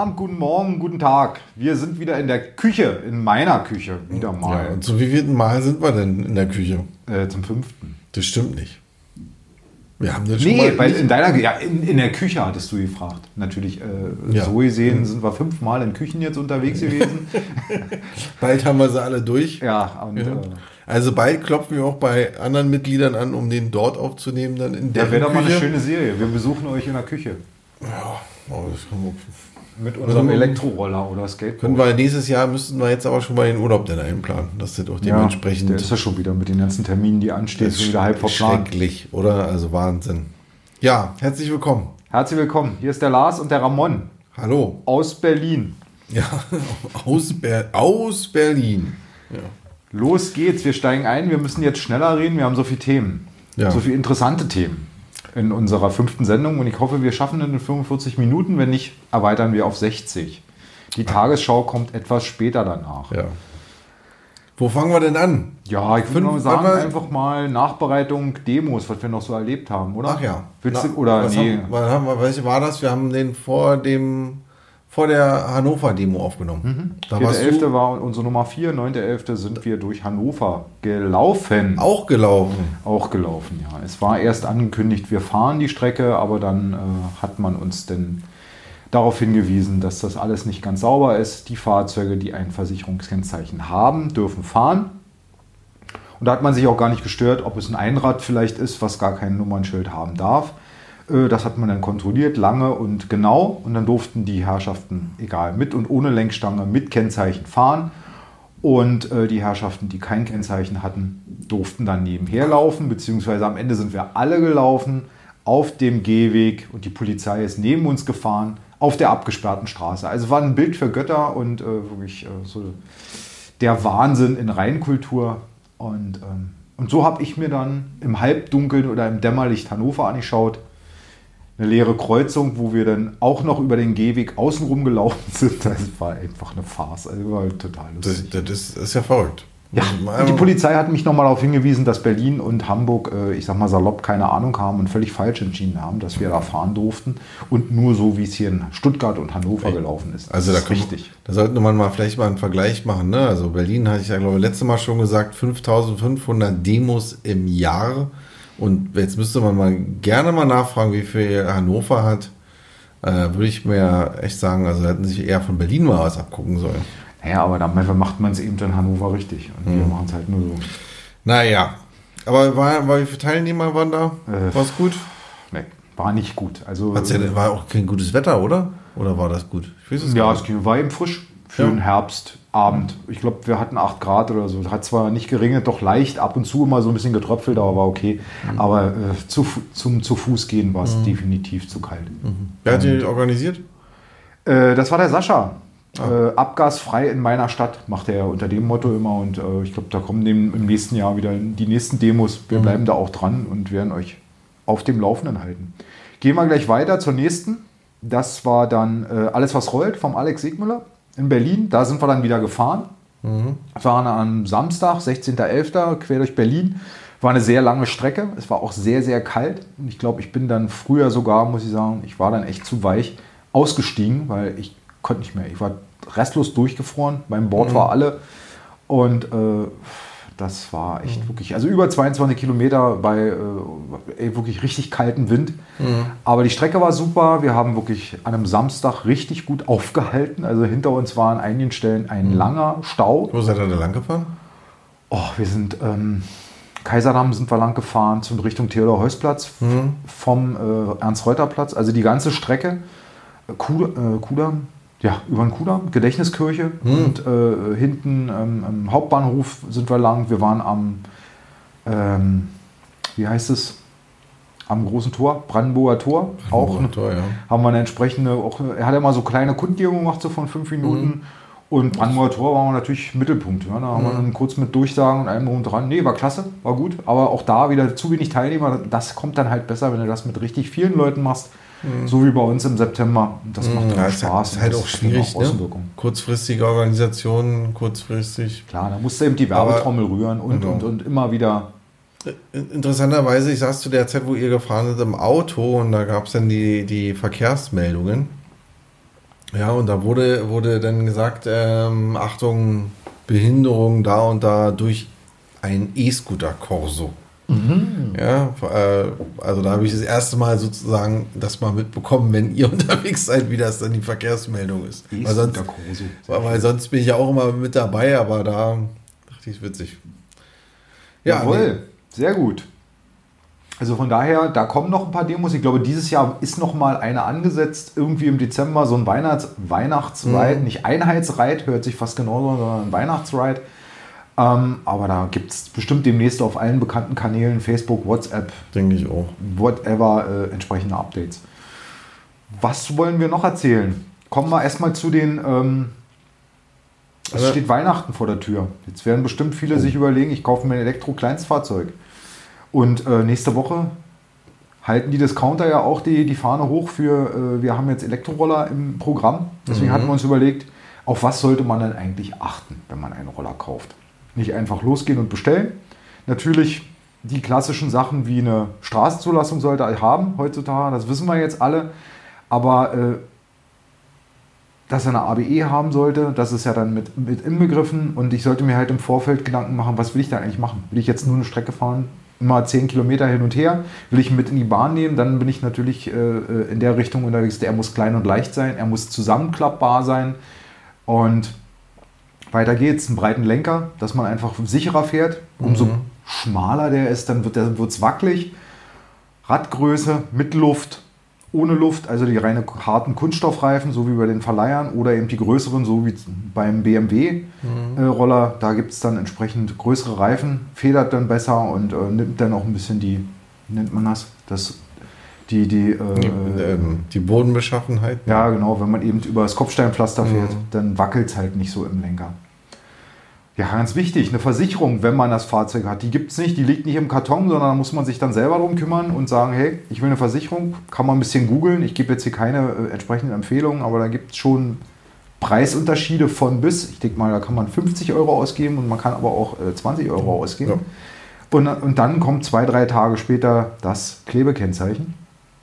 Abend, guten Morgen, guten Tag. Wir sind wieder in der Küche, in meiner Küche, wieder mal. Ja, und zum wievielten Mal sind wir denn in der Küche? Zum 5. Das stimmt nicht. Wir haben das schon mal weil nicht. in der Küche hattest du gefragt. Natürlich, Ja. so gesehen sind wir 5 Mal in Küchen jetzt unterwegs gewesen. Bald haben wir sie alle durch. Ja, und Also bald klopfen wir auch bei anderen Mitgliedern an, um den dort aufzunehmen. Dann in der wäre doch mal eine Küche. schöne Serie. Wir besuchen euch in der Küche. Ja, aber das können wir. Mit unserem Elektroroller oder Skateboard. Können wir nächstes Jahr, müssten wir jetzt aber schon mal den Urlaub dann einplanen, dass das auch dementsprechend. Der ist ja schon wieder mit den ganzen Terminen, die anstehen, schon wieder halb verplant. Schrecklich, oder? Also Wahnsinn. Ja, herzlich willkommen. Herzlich willkommen. Hier ist der Lars und der Ramon Hallo. aus Berlin. Ja, aus Berlin. Ja. Los geht's, wir steigen ein. Wir müssen jetzt schneller reden. Wir haben so viele Themen, Ja. so viele interessante Themen in unserer 5. Sendung. Und ich hoffe, wir schaffen es in 45 Minuten. Wenn nicht, erweitern wir auf 60. Die Tagesschau kommt etwas später danach. Ja. Wo fangen wir denn an? Ja, ich würde mal sagen, aber- einfach mal Nachbereitung Demos, was wir noch so erlebt haben, oder? Ach ja. Willst du, oder was nee? welche war das? Wir haben den vor der Hannover-Demo aufgenommen. Da warst 4.11. du war unsere Nummer 4, 9.11. sind wir durch Hannover gelaufen. auch gelaufen. Auch gelaufen, ja. Es war erst angekündigt, wir fahren die Strecke, aber dann hat man uns denn darauf hingewiesen, dass das alles nicht ganz sauber ist. Die Fahrzeuge, die ein Versicherungskennzeichen haben, dürfen fahren. Und da hat man sich auch gar nicht gestört, ob es ein Einrad vielleicht ist, was gar kein Nummernschild haben darf. Das hat man dann kontrolliert, lange und genau. Und dann durften die Herrschaften, egal, mit und ohne Lenkstange, mit Kennzeichen fahren. Und die Herrschaften, die kein Kennzeichen hatten, durften dann nebenher laufen. Beziehungsweise am Ende sind wir alle gelaufen auf dem Gehweg. Und die Polizei ist neben uns gefahren auf der abgesperrten Straße. Also war ein Bild für Götter und wirklich so der Wahnsinn in Reinkultur. Und so habe ich mir dann im Halbdunkeln oder im Dämmerlicht Hannover angeschaut. Eine leere Kreuzung, wo wir dann auch noch über den Gehweg außenrum gelaufen sind. Das war einfach eine Farce. Also war total lustig. Das ist ja verrückt. Ja, und die Polizei hat mich nochmal darauf hingewiesen, dass Berlin und Hamburg, ich sag mal salopp, keine Ahnung haben und völlig falsch entschieden haben, dass wir da fahren durften. Und nur so, wie es hier in Stuttgart und Hannover gelaufen ist. Das Also da ist richtig. Da sollte man mal vielleicht mal einen Vergleich machen. Ne? Also Berlin hatte ich ja, glaube ich, letztes Mal schon gesagt, 5.500 Demos im Jahr. Und jetzt müsste man mal gerne mal nachfragen, wie viel Hannover hat. Würde ich mir echt sagen, also hätten sich eher von Berlin mal was abgucken sollen. Naja, aber dann macht man es eben in Hannover richtig. Und wir machen es halt nur so. Naja, aber wie viele Teilnehmer waren da? War es gut? Nee, war nicht gut. Also, War auch kein gutes Wetter, oder? Oder war das gut? Ich weiß es ja, gar es war eben frisch für einen Herbstabend. Ich glaube, wir hatten 8 Grad oder so. Hat zwar nicht geregnet, doch leicht, ab und zu immer so ein bisschen getröpfelt, aber war okay. Aber zu Fuß gehen war es definitiv zu kalt. Wer hat die organisiert? Das war der Sascha. Abgasfrei in meiner Stadt macht er unter dem Motto immer. Und ich glaube, da kommen im nächsten Jahr wieder die nächsten Demos. Wir bleiben da auch dran und werden euch auf dem Laufenden halten. Gehen wir gleich weiter zur nächsten. Das war dann Alles, was rollt vom Alex Segmüller in Berlin. Da sind wir dann wieder gefahren. Das war am Samstag, 16.11. quer durch Berlin. War eine sehr lange Strecke. Es war auch sehr, sehr kalt. Und ich glaube, ich bin dann früher sogar, muss ich sagen, ich war dann echt zu weich ausgestiegen, weil ich konnte nicht mehr. Ich war restlos durchgefroren. Mein Board war alle. Und das war echt wirklich, also über 22 Kilometer bei wirklich richtig kaltem Wind. Aber die Strecke war super. Wir haben wirklich an einem Samstag richtig gut aufgehalten. Also hinter uns war an einigen Stellen ein langer Stau. Wo seid ihr da lang gefahren? Oh, wir sind Kaiserdamm sind wir lang gefahren zum Richtung Theodor-Heuss-Platz vom Ernst-Reuter-Platz. Also die ganze Strecke. Kudamm. Ja, über den Kudamm, Gedächtniskirche und hinten am Hauptbahnhof sind wir lang. Wir waren am, wie heißt es, am großen Tor, Brandenburger Tor. Tor, ja. Haben wir eine entsprechende, er hat ja mal so kleine Kundgebungen gemacht, so von 5 Minuten. Und Brandenburger Tor war natürlich Mittelpunkt. Ja. Da haben wir dann kurz mit Durchsagen und allem drum und dran. Nee, war klasse, war gut. Aber auch da wieder zu wenig Teilnehmer. Das kommt dann halt besser, wenn du das mit richtig vielen Leuten machst. So wie bei uns im September. Das macht dann Spaß. Das ist halt auch schwierig, ne? Außenwirkung. Kurzfristige Organisationen, kurzfristig. Klar, da musst du eben die Werbetrommel rühren und immer wieder. Interessanterweise, ich saß zu der Zeit, wo ihr gefahren seid, im Auto und da gab es dann die Verkehrsmeldungen. Ja, und da wurde dann gesagt, Achtung, Behinderung da und da durch ein E-Scooter Corso. Ja, also da habe ich das erste Mal sozusagen das mal mitbekommen, wenn ihr unterwegs seid, wie das dann die Verkehrsmeldung ist. Weil sonst bin ich ja auch immer mit dabei, aber da dachte ich, witzig. Ja, jawohl, sehr gut. Also von daher, da kommen noch ein paar Demos. Ich glaube, dieses Jahr ist noch mal eine angesetzt. Irgendwie im Dezember so ein Weihnachtsride, nicht Einheitsride, hört sich fast genauso an, sondern ein Weihnachtsride. Aber da gibt es bestimmt demnächst auf allen bekannten Kanälen, Facebook, WhatsApp, denke ich auch, whatever, entsprechende Updates. Was wollen wir noch erzählen? Kommen wir erstmal zu den... es steht Weihnachten vor der Tür. Jetzt werden bestimmt viele sich überlegen, ich kaufe mir ein Elektro-Kleinstfahrzeug. Und nächste Woche halten die Discounter ja auch die Fahne hoch für, wir haben jetzt Elektroroller im Programm. Deswegen hatten wir uns überlegt, auf was sollte man denn eigentlich achten, wenn man einen Roller kauft. Nicht einfach losgehen und bestellen. Natürlich die klassischen Sachen wie eine Straßenzulassung sollte er haben heutzutage, das wissen wir jetzt alle. Aber dass er eine ABE haben sollte, das ist ja dann mit inbegriffen. Und ich sollte mir halt im Vorfeld Gedanken machen, was will ich da eigentlich machen? Will ich jetzt nur eine Strecke fahren? Immer 10 Kilometer hin und her, will ich mit in die Bahn nehmen, dann bin ich natürlich in der Richtung unterwegs, er muss klein und leicht sein, er muss zusammenklappbar sein und weiter geht's, einen breiten Lenker, dass man einfach sicherer fährt, umso schmaler der ist, dann wird's wackelig, Radgröße mit Luft, ohne Luft, also die reine harten Kunststoffreifen, so wie bei den Verleihern oder eben die größeren, so wie beim BMW-Roller. Da gibt es dann entsprechend größere Reifen, federt dann besser und nimmt dann auch ein bisschen die, wie nennt man das? Die Bodenbeschaffenheit. Ja, genau, wenn man eben über das Kopfsteinpflaster fährt, dann wackelt es halt nicht so im Lenker. Ja, ganz wichtig, eine Versicherung, wenn man das Fahrzeug hat, die gibt es nicht, die liegt nicht im Karton, sondern da muss man sich dann selber drum kümmern und sagen, hey, ich will eine Versicherung, kann man ein bisschen googeln, ich gebe jetzt hier keine entsprechenden Empfehlungen, aber da gibt es schon Preisunterschiede von bis, ich denke mal, da kann man 50 Euro ausgeben und man kann aber auch 20 Euro ausgeben. Ja. Und dann kommt 2-3 Tage später das Klebekennzeichen.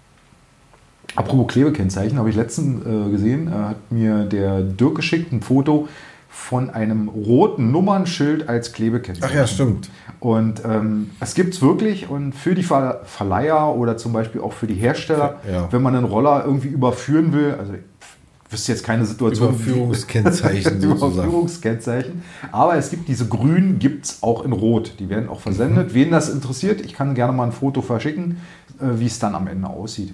Apropos Klebekennzeichen, habe ich letztens gesehen, hat mir der Dirk geschickt, ein Foto von einem roten Nummernschild als Klebekennzeichen. Ach ja, stimmt. Und es gibt es wirklich und für die Verleiher oder zum Beispiel auch für die Hersteller, wenn man einen Roller irgendwie überführen will, also ich wüsste jetzt keine Situation. Überführungskennzeichen Überführungskennzeichen. Aber es gibt diese grünen, gibt es auch in Rot. Die werden auch versendet. Wen das interessiert, ich kann gerne mal ein Foto verschicken, wie es dann am Ende aussieht.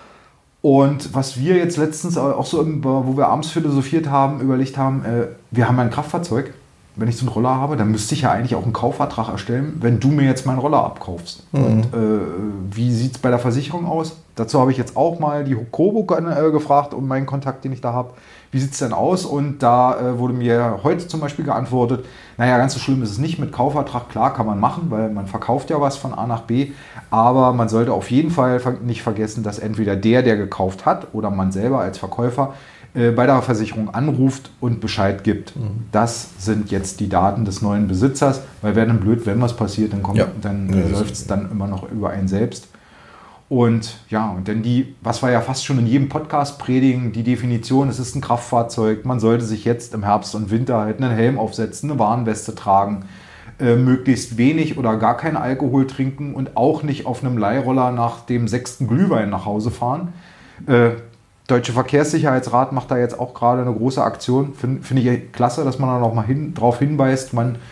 Und was wir jetzt letztens auch so, wo wir abends philosophiert haben, überlegt haben, wir haben ein Kraftfahrzeug. Wenn ich so einen Roller habe, dann müsste ich ja eigentlich auch einen Kaufvertrag erstellen, wenn du mir jetzt meinen Roller abkaufst. Und wie sieht es bei der Versicherung aus? Dazu habe ich jetzt auch mal die Hokobo gefragt und meinen Kontakt, den ich da habe. Wie sieht es denn aus? Und da wurde mir heute zum Beispiel geantwortet, naja, ganz so schlimm ist es nicht mit Kaufvertrag. Klar, kann man machen, weil man verkauft ja was von A nach B. Aber man sollte auf jeden Fall nicht vergessen, dass entweder der gekauft hat oder man selber als Verkäufer bei der Versicherung anruft und Bescheid gibt. Das sind jetzt die Daten des neuen Besitzers, weil wäre dann blöd, wenn was passiert, dann läuft es dann immer noch über einen selbst. Und ja, und dann was wir ja fast schon in jedem Podcast predigen, die Definition, es ist ein Kraftfahrzeug, man sollte sich jetzt im Herbst und Winter halt einen Helm aufsetzen, eine Warnweste tragen, möglichst wenig oder gar keinen Alkohol trinken und auch nicht auf einem Leihroller nach dem 6. Glühwein nach Hause fahren. Deutsche Verkehrssicherheitsrat macht da jetzt auch gerade eine große Aktion. Finde ich klasse, dass man da noch mal darauf hinweist.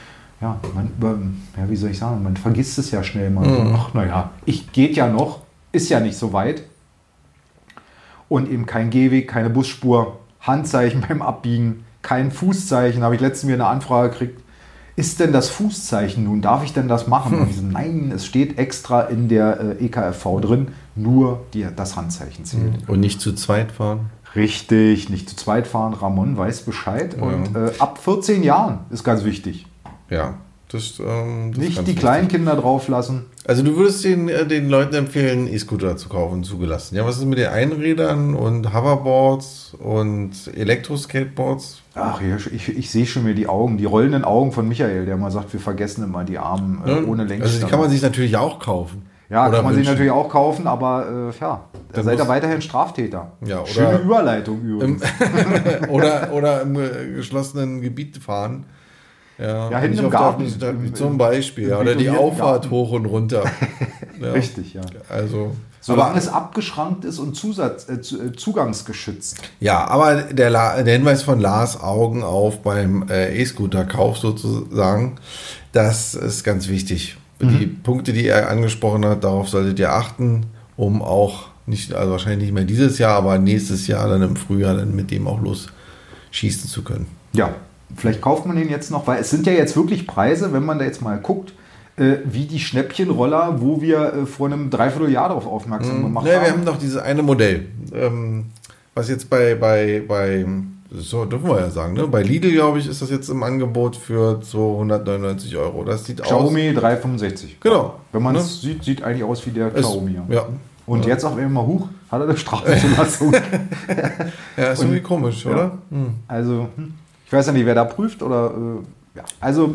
Wie soll ich sagen, man vergisst es ja schnell mal. Ach, naja, geht ja noch, ist ja nicht so weit. Und eben kein Gehweg, keine Busspur, Handzeichen beim Abbiegen, kein Fußzeichen. Habe ich letztens mir eine Anfrage gekriegt. Ist denn das Fußzeichen nun? Darf ich denn das machen? Und ich so, nein, es steht extra in der EKFV drin, nur das Handzeichen zählt. Und nicht zu zweit fahren? Richtig, nicht zu zweit fahren. Ramon weiß Bescheid. Ja. Und ab 14 Jahren ist ganz wichtig. Ja, das nicht die Kleinkinder drauf lassen. Also du würdest den Leuten empfehlen, E-Scooter zu kaufen, zugelassen. Ja, was ist mit den Einrädern und Hoverboards und Elektroskateboards? Ach, ich sehe schon mir die rollenden Augen von Michael, der mal sagt, wir vergessen immer die Armen ohne Lenkstange. Also die kann man sich natürlich auch kaufen. Ja, Oder kann man sich wünschen. natürlich auch kaufen, aber da Dann seid ihr muss- weiterhin Straftäter. Ja, oder- Schöne Überleitung übrigens. oder im geschlossenen Gebiet fahren. Ja, hinten nicht im auf der Garten. offenen Stadt, Im- zum Beispiel. im Ja, oder die betonierten Auffahrt Garten. hoch und runter. Ja. Richtig, ja. Also, Solange es abgeschrankt ist und zugangsgeschützt. ja, aber der Hinweis von Lars, Augen auf beim E-Scooter-Kauf sozusagen, das ist ganz wichtig. Die Punkte, die er angesprochen hat, darauf solltet ihr achten, um auch nicht, also wahrscheinlich nicht mehr dieses Jahr, aber nächstes Jahr dann im Frühjahr dann mit dem auch losschießen zu können. Ja, vielleicht kauft man den jetzt noch, weil es sind ja jetzt wirklich Preise, wenn man da jetzt mal guckt, wie die Schnäppchenroller, wo wir vor einem Dreivierteljahr darauf aufmerksam gemacht Ne, wir haben. haben noch dieses eine Modell, was jetzt bei so dürfen wir ja sagen, ne? Bei Lidl, glaube ich, ist das jetzt im Angebot für 299 Euro. Das sieht Xiaomi 365. Genau. Wenn man Ne? es sieht, sieht eigentlich aus wie der aus. Xiaomi. Ja. Und jetzt auf einmal, hat er eine Strafzulassung. Ja, ist irgendwie komisch, Ja. oder? Also, ich weiß ja nicht, wer da prüft oder. Ja. Also,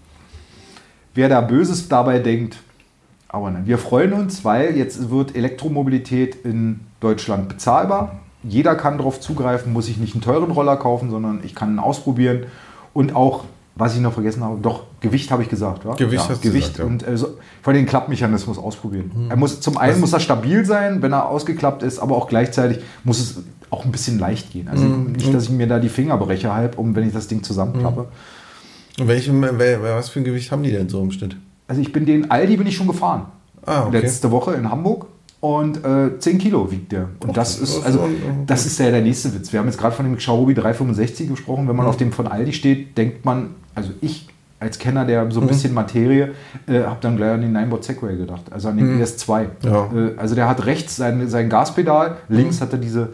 wer da Böses dabei denkt, aber nein. Wir freuen uns, weil jetzt wird Elektromobilität in Deutschland bezahlbar. Jeder kann darauf zugreifen, muss ich nicht einen teuren Roller kaufen, sondern ich kann ihn ausprobieren. Und auch, was ich noch vergessen habe, doch, Gewicht habe ich gesagt. Wa? Gewicht hast du Gewicht gesagt, ja. und vor allem den Klappmechanismus ausprobieren. Er muss, zum einen muss er stabil sein, wenn er ausgeklappt ist, aber auch gleichzeitig muss es auch ein bisschen leicht gehen. Also nicht, dass ich mir da die Finger breche halb, wenn ich das Ding zusammenklappe. Und was für ein Gewicht haben die denn so im Schnitt? Also den Aldi bin ich schon gefahren. Ah, okay. Letzte Woche in Hamburg. Und 10 Kilo wiegt der. Und das ist, das also, ist das ist ja der nächste Witz. Wir haben jetzt gerade von dem Xiaomi 365 gesprochen. Wenn man auf dem von Aldi steht, denkt man, also ich als Kenner der so ein bisschen Materie, habe dann gleich an den Ninebot Segway gedacht. Also an den ES2. Ja. Also der hat rechts sein Gaspedal, links hat er diese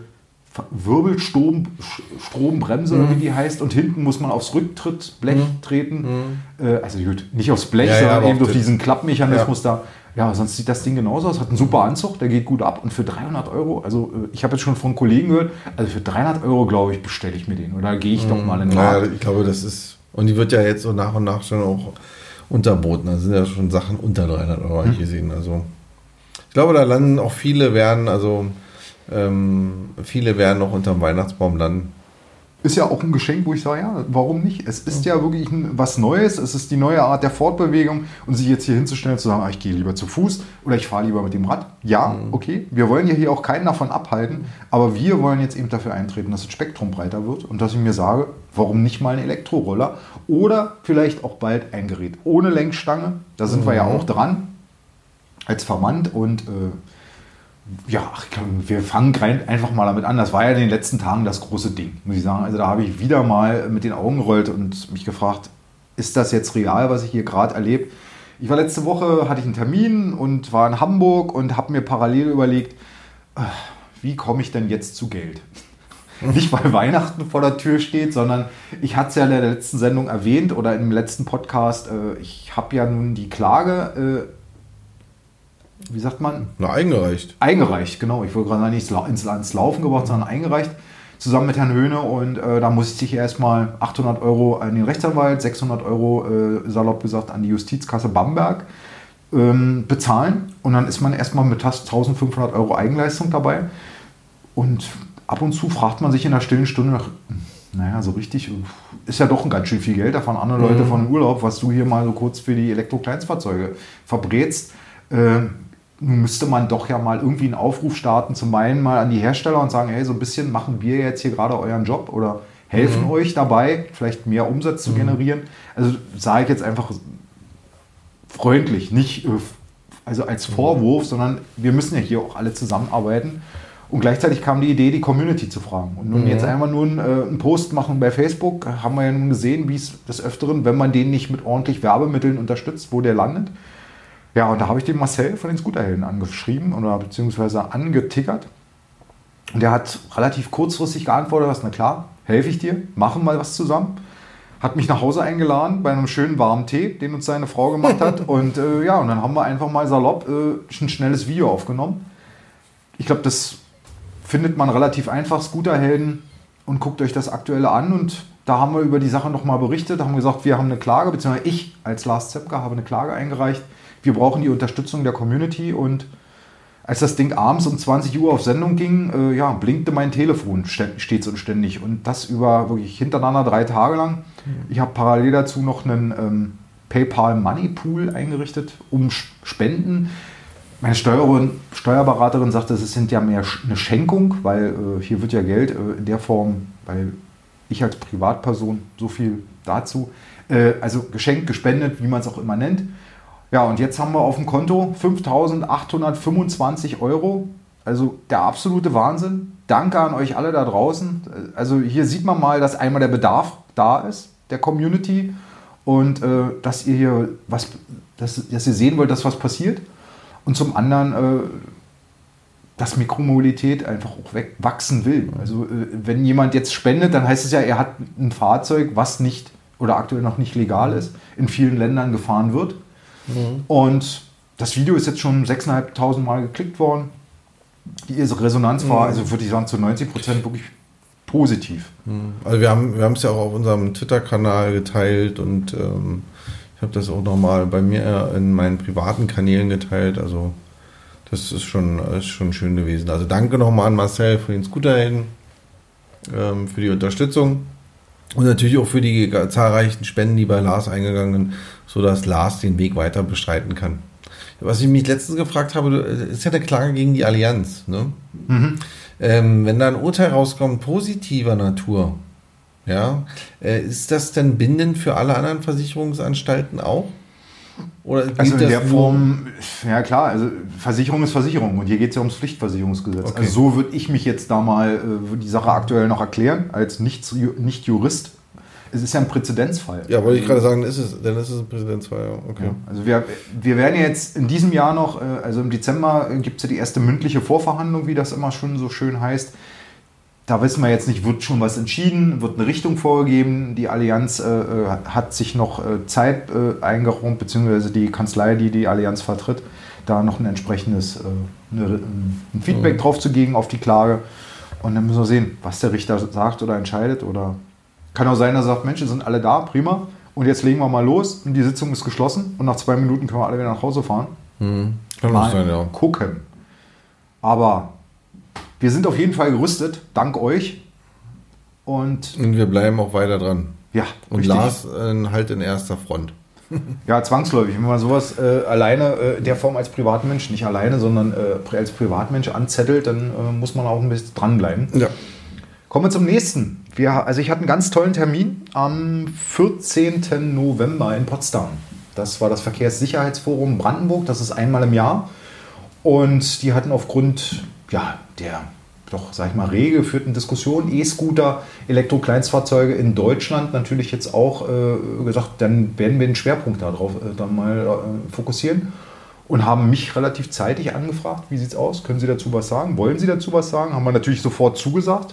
Wirbelstrombremse, oder wie die heißt, und hinten muss man aufs Rücktrittblech treten. Also gut, nicht aufs Blech, Ja, ja, sondern aber eben auf durch den- diesen Klappmechanismus da. Ja, sonst sieht das Ding genauso aus. Hat einen super Anzug, der geht gut ab. Und für 300 Euro, also ich habe jetzt schon von Kollegen gehört, also für 300 Euro, glaube ich, bestelle ich mir den. Oder gehe ich doch mal in den Naja, Markt. ich glaube, das ist. Und die wird ja jetzt so nach und nach schon auch unterboten. Da sind ja schon Sachen unter 300 Euro habe ich gesehen. Also ich glaube, da landen auch viele werden noch unterm Weihnachtsbaum landen. Ist ja auch ein Geschenk, wo ich sage, ja, warum nicht? Es ist ja wirklich was Neues, es ist die neue Art der Fortbewegung und sich jetzt hier hinzustellen und zu sagen, ich gehe lieber zu Fuß oder ich fahre lieber mit dem Rad. Ja, okay, wir wollen ja hier auch keinen davon abhalten, aber wir wollen jetzt eben dafür eintreten, dass das Spektrum breiter wird und dass ich mir sage, warum nicht mal ein Elektroroller oder vielleicht auch bald ein Gerät ohne Lenkstange, da sind wir ja auch dran als Verband und ja, ich glaube, wir fangen einfach mal damit an. Das war ja in den letzten Tagen das große Ding, muss ich sagen. Also da habe ich wieder mal mit den Augen gerollt und mich gefragt, ist das jetzt real, was ich hier gerade erlebe? Ich war letzte Woche, hatte ich einen Termin und war in Hamburg und habe mir parallel überlegt, wie komme ich denn jetzt zu Geld? Nicht, weil Weihnachten vor der Tür steht, sondern ich hatte es ja in der letzten Sendung erwähnt oder im letzten Podcast, ich habe ja nun die Klage, wie sagt man? Na, eingereicht. Eingereicht, genau. Ich wollte gerade nicht ins Laufen gebracht, sondern eingereicht, zusammen mit Herrn Höhne. Und da musste ich erstmal 800 Euro an den Rechtsanwalt, 600 Euro, salopp gesagt, an die Justizkasse Bamberg bezahlen. Und dann ist man erstmal mit 1500 Euro Eigenleistung dabei. Und ab und zu fragt man sich in der stillen Stunde nach, naja, so richtig ist ja doch ein ganz schön viel Geld. Da fahren andere Leute von Urlaub, was du hier mal so kurz für die Elektro-Kleinstfahrzeuge verbrätst. Nun müsste man doch ja mal irgendwie einen Aufruf starten, zum einen mal an die Hersteller und sagen, hey, so ein bisschen machen wir jetzt hier gerade euren Job oder helfen euch dabei, vielleicht mehr Umsatz zu generieren. Also sage ich jetzt einfach freundlich, nicht also als Vorwurf, sondern wir müssen ja hier auch alle zusammenarbeiten. Und gleichzeitig kam die Idee, die Community zu fragen. Und nun jetzt einmal nur einen Post machen bei Facebook, haben wir ja nun gesehen, wie es des Öfteren, wenn man den nicht mit ordentlich Werbemitteln unterstützt, wo der landet. Ja, und da habe ich den Marcel von den Scooterhelden angeschrieben oder beziehungsweise angetickert. Und der hat relativ kurzfristig geantwortet, was, na klar, helfe ich dir, machen mal was zusammen. Hat mich nach Hause eingeladen bei einem schönen warmen Tee, den uns seine Frau gemacht hat. Und ja, und dann haben wir einfach mal salopp ein schnelles Video aufgenommen. Ich glaube, das findet man relativ einfach, Scooterhelden, und guckt euch das Aktuelle an. Und da haben wir über die Sache nochmal berichtet, haben gesagt, wir haben eine Klage, beziehungsweise ich als Lars Zepka habe eine Klage eingereicht wir brauchen die Unterstützung der Community. Und als das Ding abends um 20 Uhr auf Sendung ging, blinkte mein Telefon stets und ständig. Und das über wirklich hintereinander 3 Tage lang. Ich habe parallel dazu noch einen PayPal Money Pool eingerichtet, um Spenden. Meine Steuerberaterin sagte, es sind ja mehr eine Schenkung, weil hier wird ja Geld in der Form, weil ich als Privatperson, so viel dazu, also geschenkt, gespendet, wie man es auch immer nennt. Ja, und jetzt haben wir auf dem Konto 5.825 €. Also der absolute Wahnsinn. Danke an euch alle da draußen. Also hier sieht man mal, dass einmal der Bedarf da ist, der Community, und dass ihr hier dass ihr sehen wollt, dass was passiert. Und zum anderen, dass Mikromobilität einfach auch wachsen will. Also wenn jemand jetzt spendet, dann heißt es ja, er hat ein Fahrzeug, was nicht oder aktuell noch nicht legal ist, in vielen Ländern gefahren wird. Und das Video ist jetzt schon 6.500 Mal geklickt worden. Die Resonanz war, also würde ich sagen, zu 90% wirklich positiv. Also wir haben es ja auch auf unserem Twitter-Kanal geteilt und ich habe das auch nochmal bei mir in meinen privaten Kanälen geteilt. Also das ist schon schön gewesen. Also danke nochmal an Marcel für den Scooterhelden, für die Unterstützung und natürlich auch für die zahlreichen Spenden, die bei Lars eingegangen sind, sodass Lars den Weg weiter bestreiten kann. Was ich mich letztens gefragt habe, ist ja eine Klage gegen die Allianz. Ne? Wenn da ein Urteil rauskommt, positiver Natur, ja, ist das denn bindend für alle anderen Versicherungsanstalten auch? Oder also in der Form, ja klar, also Versicherung ist Versicherung und hier geht es ja ums Pflichtversicherungsgesetz. Okay. Also so würde ich mich jetzt da mal die Sache aktuell noch erklären, als Nicht-Jurist. Es ist ja ein Präzedenzfall. Ja, wollte ich gerade sagen, dann ist es ein Präzedenzfall, ja. Okay. Ja, also wir werden ja jetzt in diesem Jahr noch, also im Dezember gibt es ja die erste mündliche Vorverhandlung, wie das immer schon so schön heißt. Da wissen wir jetzt nicht, wird schon was entschieden, wird eine Richtung vorgegeben. Die Allianz hat sich noch Zeit eingeräumt, beziehungsweise die Kanzlei, die die Allianz vertritt, da noch ein entsprechendes ein Feedback drauf zu geben auf die Klage. Und dann müssen wir sehen, was der Richter sagt oder entscheidet. Oder kann auch sein, dass er sagt, Mensch, sind alle da, prima. Und jetzt legen wir mal los und die Sitzung ist geschlossen und nach 2 Minuten können wir alle wieder nach Hause fahren. Kann auch sein, ja. Gucken. Aber wir sind auf jeden Fall gerüstet, dank euch. Und wir bleiben auch weiter dran. Ja, und richtig. Lars halt in erster Front. Ja, zwangsläufig. Wenn man sowas alleine, in der Form als Privatmensch, nicht alleine, sondern als Privatmensch anzettelt, dann muss man auch ein bisschen dranbleiben. Ja. Kommen wir zum nächsten. Ich hatte einen ganz tollen Termin am 14. November in Potsdam. Das war das Verkehrssicherheitsforum Brandenburg. Das ist einmal im Jahr. Und die hatten aufgrund der doch, sag ich mal, rege geführten Diskussionen, E-Scooter, Elektro-Kleinstfahrzeuge in Deutschland natürlich jetzt auch gesagt, dann werden wir den Schwerpunkt darauf dann mal fokussieren und haben mich relativ zeitig angefragt, wie sieht es aus, können Sie dazu was sagen, wollen Sie dazu was sagen, haben wir natürlich sofort zugesagt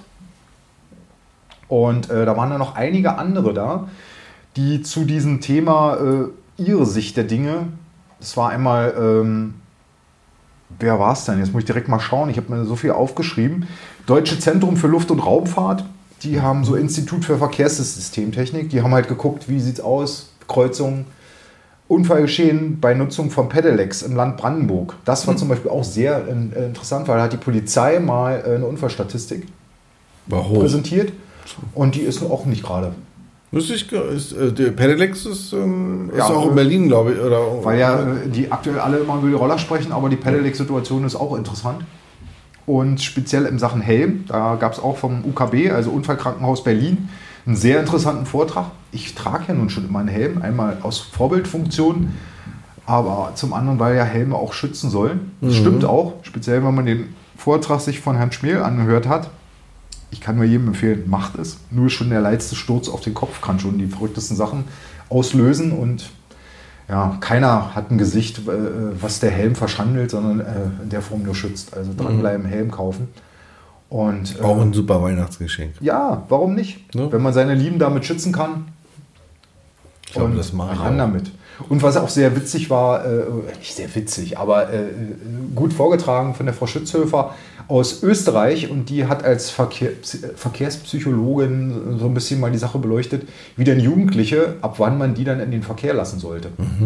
und da waren dann noch einige andere da, die zu diesem Thema ihre Sicht der Dinge, das war einmal wer war es denn? Jetzt muss ich direkt mal schauen. Ich habe mir so viel aufgeschrieben. Deutsche Zentrum für Luft- und Raumfahrt. Die haben so Institut für Verkehrssystemtechnik. Die haben halt geguckt, wie sieht es aus, Kreuzungen, Unfallgeschehen bei Nutzung von Pedelecs im Land Brandenburg. Das war zum Beispiel auch sehr interessant, weil da hat die Polizei mal eine Unfallstatistik präsentiert. Und die ist auch nicht gerade. Der Pedelecs ist auch in Berlin, glaube ich. Oder? Weil ja die aktuell alle immer über die Roller sprechen, aber die Pedelec-Situation ist auch interessant. Und speziell in Sachen Helm, da gab es auch vom UKB, also Unfallkrankenhaus Berlin, einen sehr interessanten Vortrag. Ich trage ja nun schon immer einen Helm, einmal aus Vorbildfunktion, aber zum anderen, weil ja Helme auch schützen sollen. Das stimmt auch, speziell wenn man den Vortrag sich von Herrn Schmel angehört hat. Ich kann nur jedem empfehlen, macht es. Nur schon der letzte Sturz auf den Kopf kann schon die verrücktesten Sachen auslösen. Und ja, keiner hat ein Gesicht, was der Helm verschandelt, sondern in der Form nur schützt. Also dranbleiben, Helm kaufen. Und, auch ein super Weihnachtsgeschenk. Ja, warum nicht? Ne? Wenn man seine Lieben damit schützen kann. Ich glaube, das mache ich ran damit. Und was auch sehr witzig war, nicht sehr witzig, aber gut vorgetragen von der Frau Schützhöfer aus Österreich, und die hat als Verkehrspsychologin so ein bisschen mal die Sache beleuchtet, wie denn Jugendliche, ab wann man die dann in den Verkehr lassen sollte.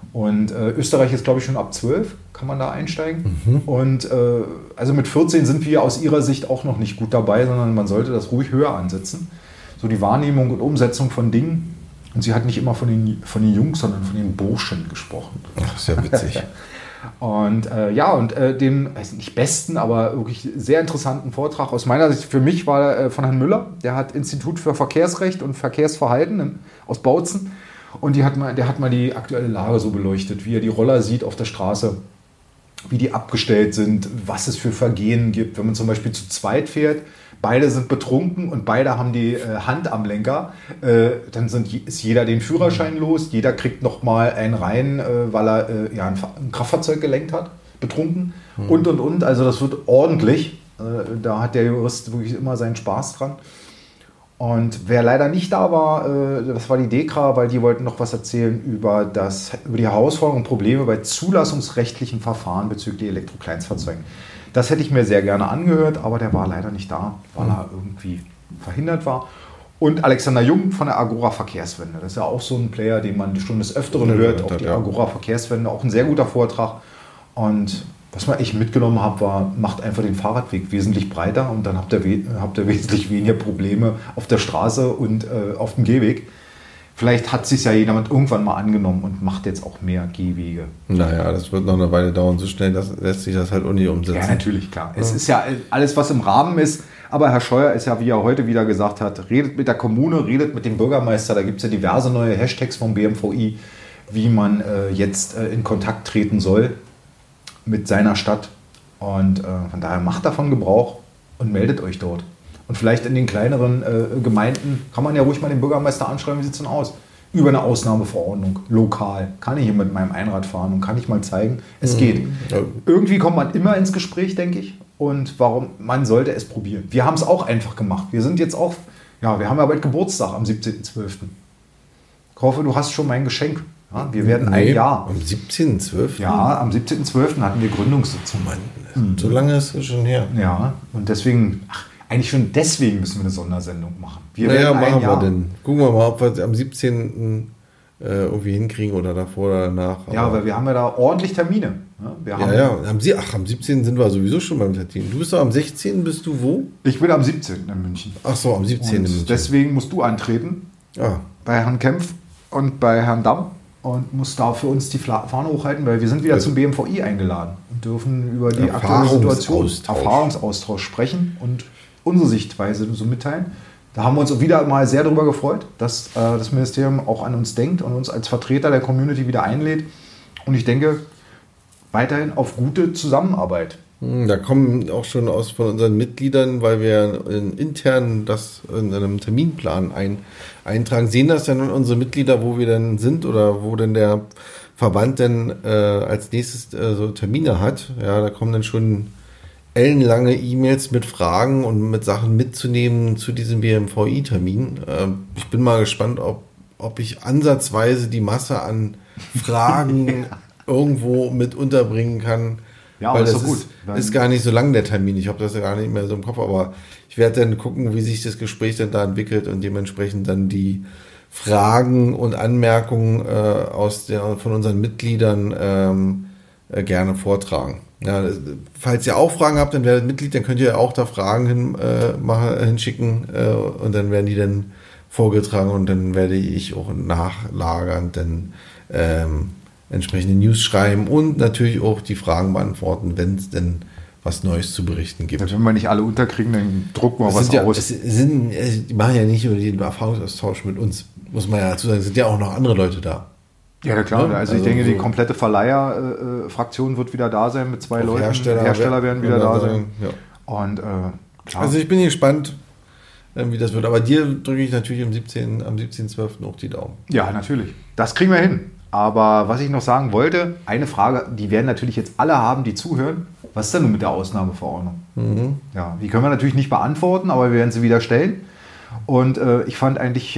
Und Österreich ist, glaube ich, schon ab 12 kann man da einsteigen. Und also mit 14 sind wir aus ihrer Sicht auch noch nicht gut dabei, sondern man sollte das ruhig höher ansetzen. So die Wahrnehmung und Umsetzung von Dingen. Und sie hat nicht immer von den Jungs, sondern von den Burschen gesprochen. Ach, ist ja witzig. Und dem, nicht besten, aber wirklich sehr interessanten Vortrag aus meiner Sicht, für mich war von Herrn Müller, der hat Institut für Verkehrsrecht und Verkehrsverhalten aus Bautzen. Und der hat mal die aktuelle Lage so beleuchtet, wie er die Roller sieht auf der Straße, wie die abgestellt sind, was es für Vergehen gibt. Wenn man zum Beispiel zu zweit fährt, beide sind betrunken und beide haben die Hand am Lenker, dann ist jeder den Führerschein los, jeder kriegt nochmal einen rein, weil er ein Kraftfahrzeug gelenkt hat, betrunken und. Also das wird ordentlich. Da hat der Jurist wirklich immer seinen Spaß dran. Und wer leider nicht da war, das war die DEKRA, weil die wollten noch was erzählen über die Herausforderungen und Probleme bei zulassungsrechtlichen Verfahren bezüglich Elektrokleinstfahrzeugen. Das hätte ich mir sehr gerne angehört, aber der war leider nicht da, weil er irgendwie verhindert war. Und Alexander Jung von der Agora Verkehrswende. Das ist ja auch so ein Player, den man schon des Öfteren hört, auf die Agora Verkehrswende. Auch ein sehr guter Vortrag. Und was ich mitgenommen habe, war, macht einfach den Fahrradweg wesentlich breiter und dann habt ihr wesentlich weniger Probleme auf der Straße und auf dem Gehweg. Vielleicht hat sich ja jemand irgendwann mal angenommen und macht jetzt auch mehr Gehwege. Naja, das wird noch eine Weile dauern. So schnell lässt sich das halt auch nicht umsetzen. Ja, natürlich, klar. Es ist ja alles, was im Rahmen ist. Aber Herr Scheuer ist ja, wie er heute wieder gesagt hat, redet mit der Kommune, redet mit dem Bürgermeister. Da gibt es ja diverse neue Hashtags vom BMVI, wie man jetzt in Kontakt treten soll mit seiner Stadt. Und von daher macht davon Gebrauch und meldet euch dort. Und vielleicht in den kleineren Gemeinden kann man ja ruhig mal den Bürgermeister anschreiben, wie sieht es denn aus? Über eine Ausnahmeverordnung, lokal. Kann ich hier mit meinem Einrad fahren und kann ich mal zeigen, es geht. Ja. Irgendwie kommt man immer ins Gespräch, denke ich. Und man sollte es probieren. Wir haben es auch einfach gemacht. Wir sind jetzt auch, wir haben ja bald Geburtstag am 17.12. Ich hoffe, du hast schon mein Geschenk. Ja, wir werden ein Jahr. Am 17.12.? Ja, am 17.12. hatten wir Gründungssitzung. Mann, so lange ist es schon her. Ja, und deswegen, eigentlich schon deswegen müssen wir eine Sondersendung machen. Machen wir denn. Gucken wir mal, ob wir am 17. irgendwie hinkriegen oder davor oder danach. Ja, weil wir haben ja da ordentlich Termine. Am 17. sind wir sowieso schon beim Termin. Du bist doch am 16. bist du wo? Ich bin am 17. in München. Ach so, am 17. in München. Deswegen musst du antreten. Ja. Bei Herrn Kempf und bei Herrn Damm. Und muss da für uns die Fahne hochhalten, weil wir sind wieder zum BMVI eingeladen und dürfen über die aktuelle Situation, Erfahrungsaustausch sprechen und unsere Sichtweise so mitteilen. Da haben wir uns wieder mal sehr darüber gefreut, dass das Ministerium auch an uns denkt und uns als Vertreter der Community wieder einlädt. Und ich denke weiterhin auf gute Zusammenarbeit. Da kommen auch schon von unseren Mitgliedern, weil wir intern das in einem Terminplan eintragen. Sehen das denn unsere Mitglieder, wo wir denn sind oder wo denn der Verband denn als nächstes so Termine hat? Ja, da kommen dann schon ellenlange E-Mails mit Fragen und mit Sachen mitzunehmen zu diesem BMVI-Termin. Ich bin mal gespannt, ob ich ansatzweise die Masse an Fragen irgendwo mit unterbringen kann. Ja, weil das ist gar nicht so lang, der Termin. Ich habe das ja gar nicht mehr so im Kopf, aber ich werde dann gucken, wie sich das Gespräch dann da entwickelt und dementsprechend dann die Fragen und Anmerkungen von unseren Mitgliedern gerne vortragen. Ja, falls ihr auch Fragen habt, dann werdet Mitglied, dann könnt ihr auch da Fragen hinschicken und dann werden die dann vorgetragen und dann werde ich auch nachlagernd dann entsprechende News schreiben und natürlich auch die Fragen beantworten, wenn es denn was Neues zu berichten gibt. Ja, wenn wir nicht alle unterkriegen, dann drucken wir was aus. Die machen ja nicht nur den Erfahrungsaustausch mit uns, muss man ja dazu sagen, es sind ja auch noch andere Leute da. Ja, klar. Also ich denke, die komplette Verleiher-Fraktion wird wieder da sein mit 2 Leuten. Hersteller werden wieder da sein. Ja. Und klar. Also ich bin gespannt, wie das wird. Aber dir drücke ich natürlich am 17.12. auch die Daumen. Ja, natürlich. Das kriegen wir hin. Aber was ich noch sagen wollte, eine Frage, die werden natürlich jetzt alle haben, die zuhören. Was ist denn nun mit der Ausnahmeverordnung? Ja, die können wir natürlich nicht beantworten, aber wir werden sie wieder stellen. Und ich fand eigentlich,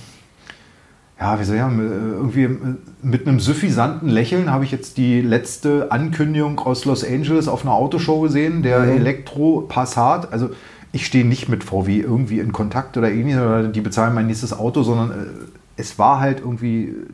irgendwie mit einem suffisanten Lächeln habe ich jetzt die letzte Ankündigung aus Los Angeles auf einer Autoshow gesehen, der Elektro Passat. Also ich stehe nicht mit VW irgendwie in Kontakt oder ähnliches, oder die bezahlen mein nächstes Auto, sondern es war halt irgendwie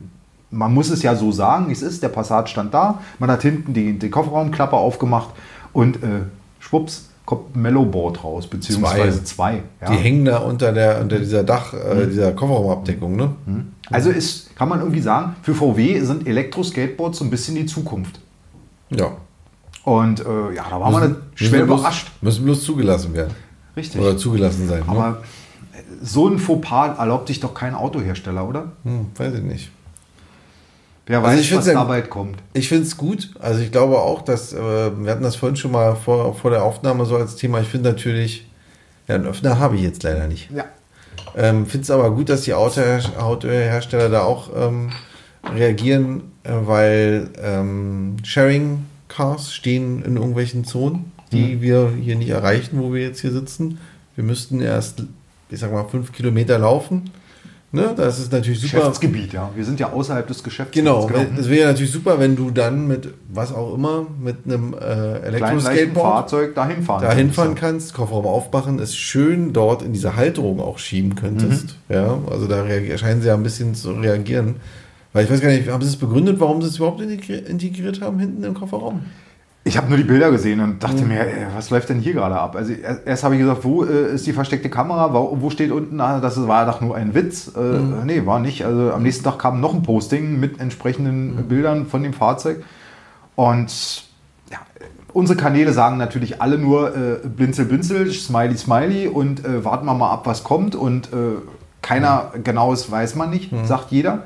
man muss es ja so sagen, wie es ist, der Passat stand da, man hat hinten die Kofferraumklappe aufgemacht und schwupps, kommt ein Mellowboard raus, beziehungsweise zwei. Ja. Die hängen da unter dieser dieser Kofferraumabdeckung, ne? Also kann man irgendwie sagen, für VW sind Elektro-Skateboards so ein bisschen die Zukunft. Ja. Und da war man schwer überrascht. Müssen bloß zugelassen werden. Richtig. Oder zugelassen sein. Aber ne? so ein Fauxpas erlaubt sich doch kein Autohersteller, oder? Weiß ich nicht. Wer weiß, was da bald kommt. Ich finde es gut. Also ich glaube auch, dass, wir hatten das vorhin schon mal vor der Aufnahme so als Thema, ich finde natürlich, einen Öffner habe ich jetzt leider nicht. Ja. Finde es aber gut, dass die Autohersteller da auch reagieren, weil Sharing Cars stehen in irgendwelchen Zonen, die wir hier nicht erreichen, wo wir jetzt hier sitzen. Wir müssten erst, ich sag mal, 5 Kilometer laufen. Ne? Das ist natürlich super. Geschäftsgebiet, ja. Wir sind ja außerhalb des Geschäftsgebiets. Genau, das wäre natürlich super, wenn du dann mit was auch immer, mit einem Elektro-Skateboard Fahrzeug dahin fahren kannst, Kofferraum aufmachen, es schön dort in diese Halterung auch schieben könntest. Ja, also da scheinen sie ja ein bisschen zu reagieren. Weil ich weiß gar nicht, haben sie es begründet, warum sie es überhaupt integriert haben hinten im Kofferraum? Ich habe nur die Bilder gesehen und dachte mir, was läuft denn hier gerade ab? Also erst habe ich gesagt, wo ist die versteckte Kamera? Wo steht unten? Das war doch nur ein Witz. Nee, war nicht. Also am nächsten Tag kam noch ein Posting mit entsprechenden Bildern von dem Fahrzeug. Und ja, unsere Kanäle sagen natürlich alle nur Blinzel, Blinzel, Smiley, Smiley und warten wir mal ab, was kommt. Und keiner genaues weiß man nicht, sagt jeder.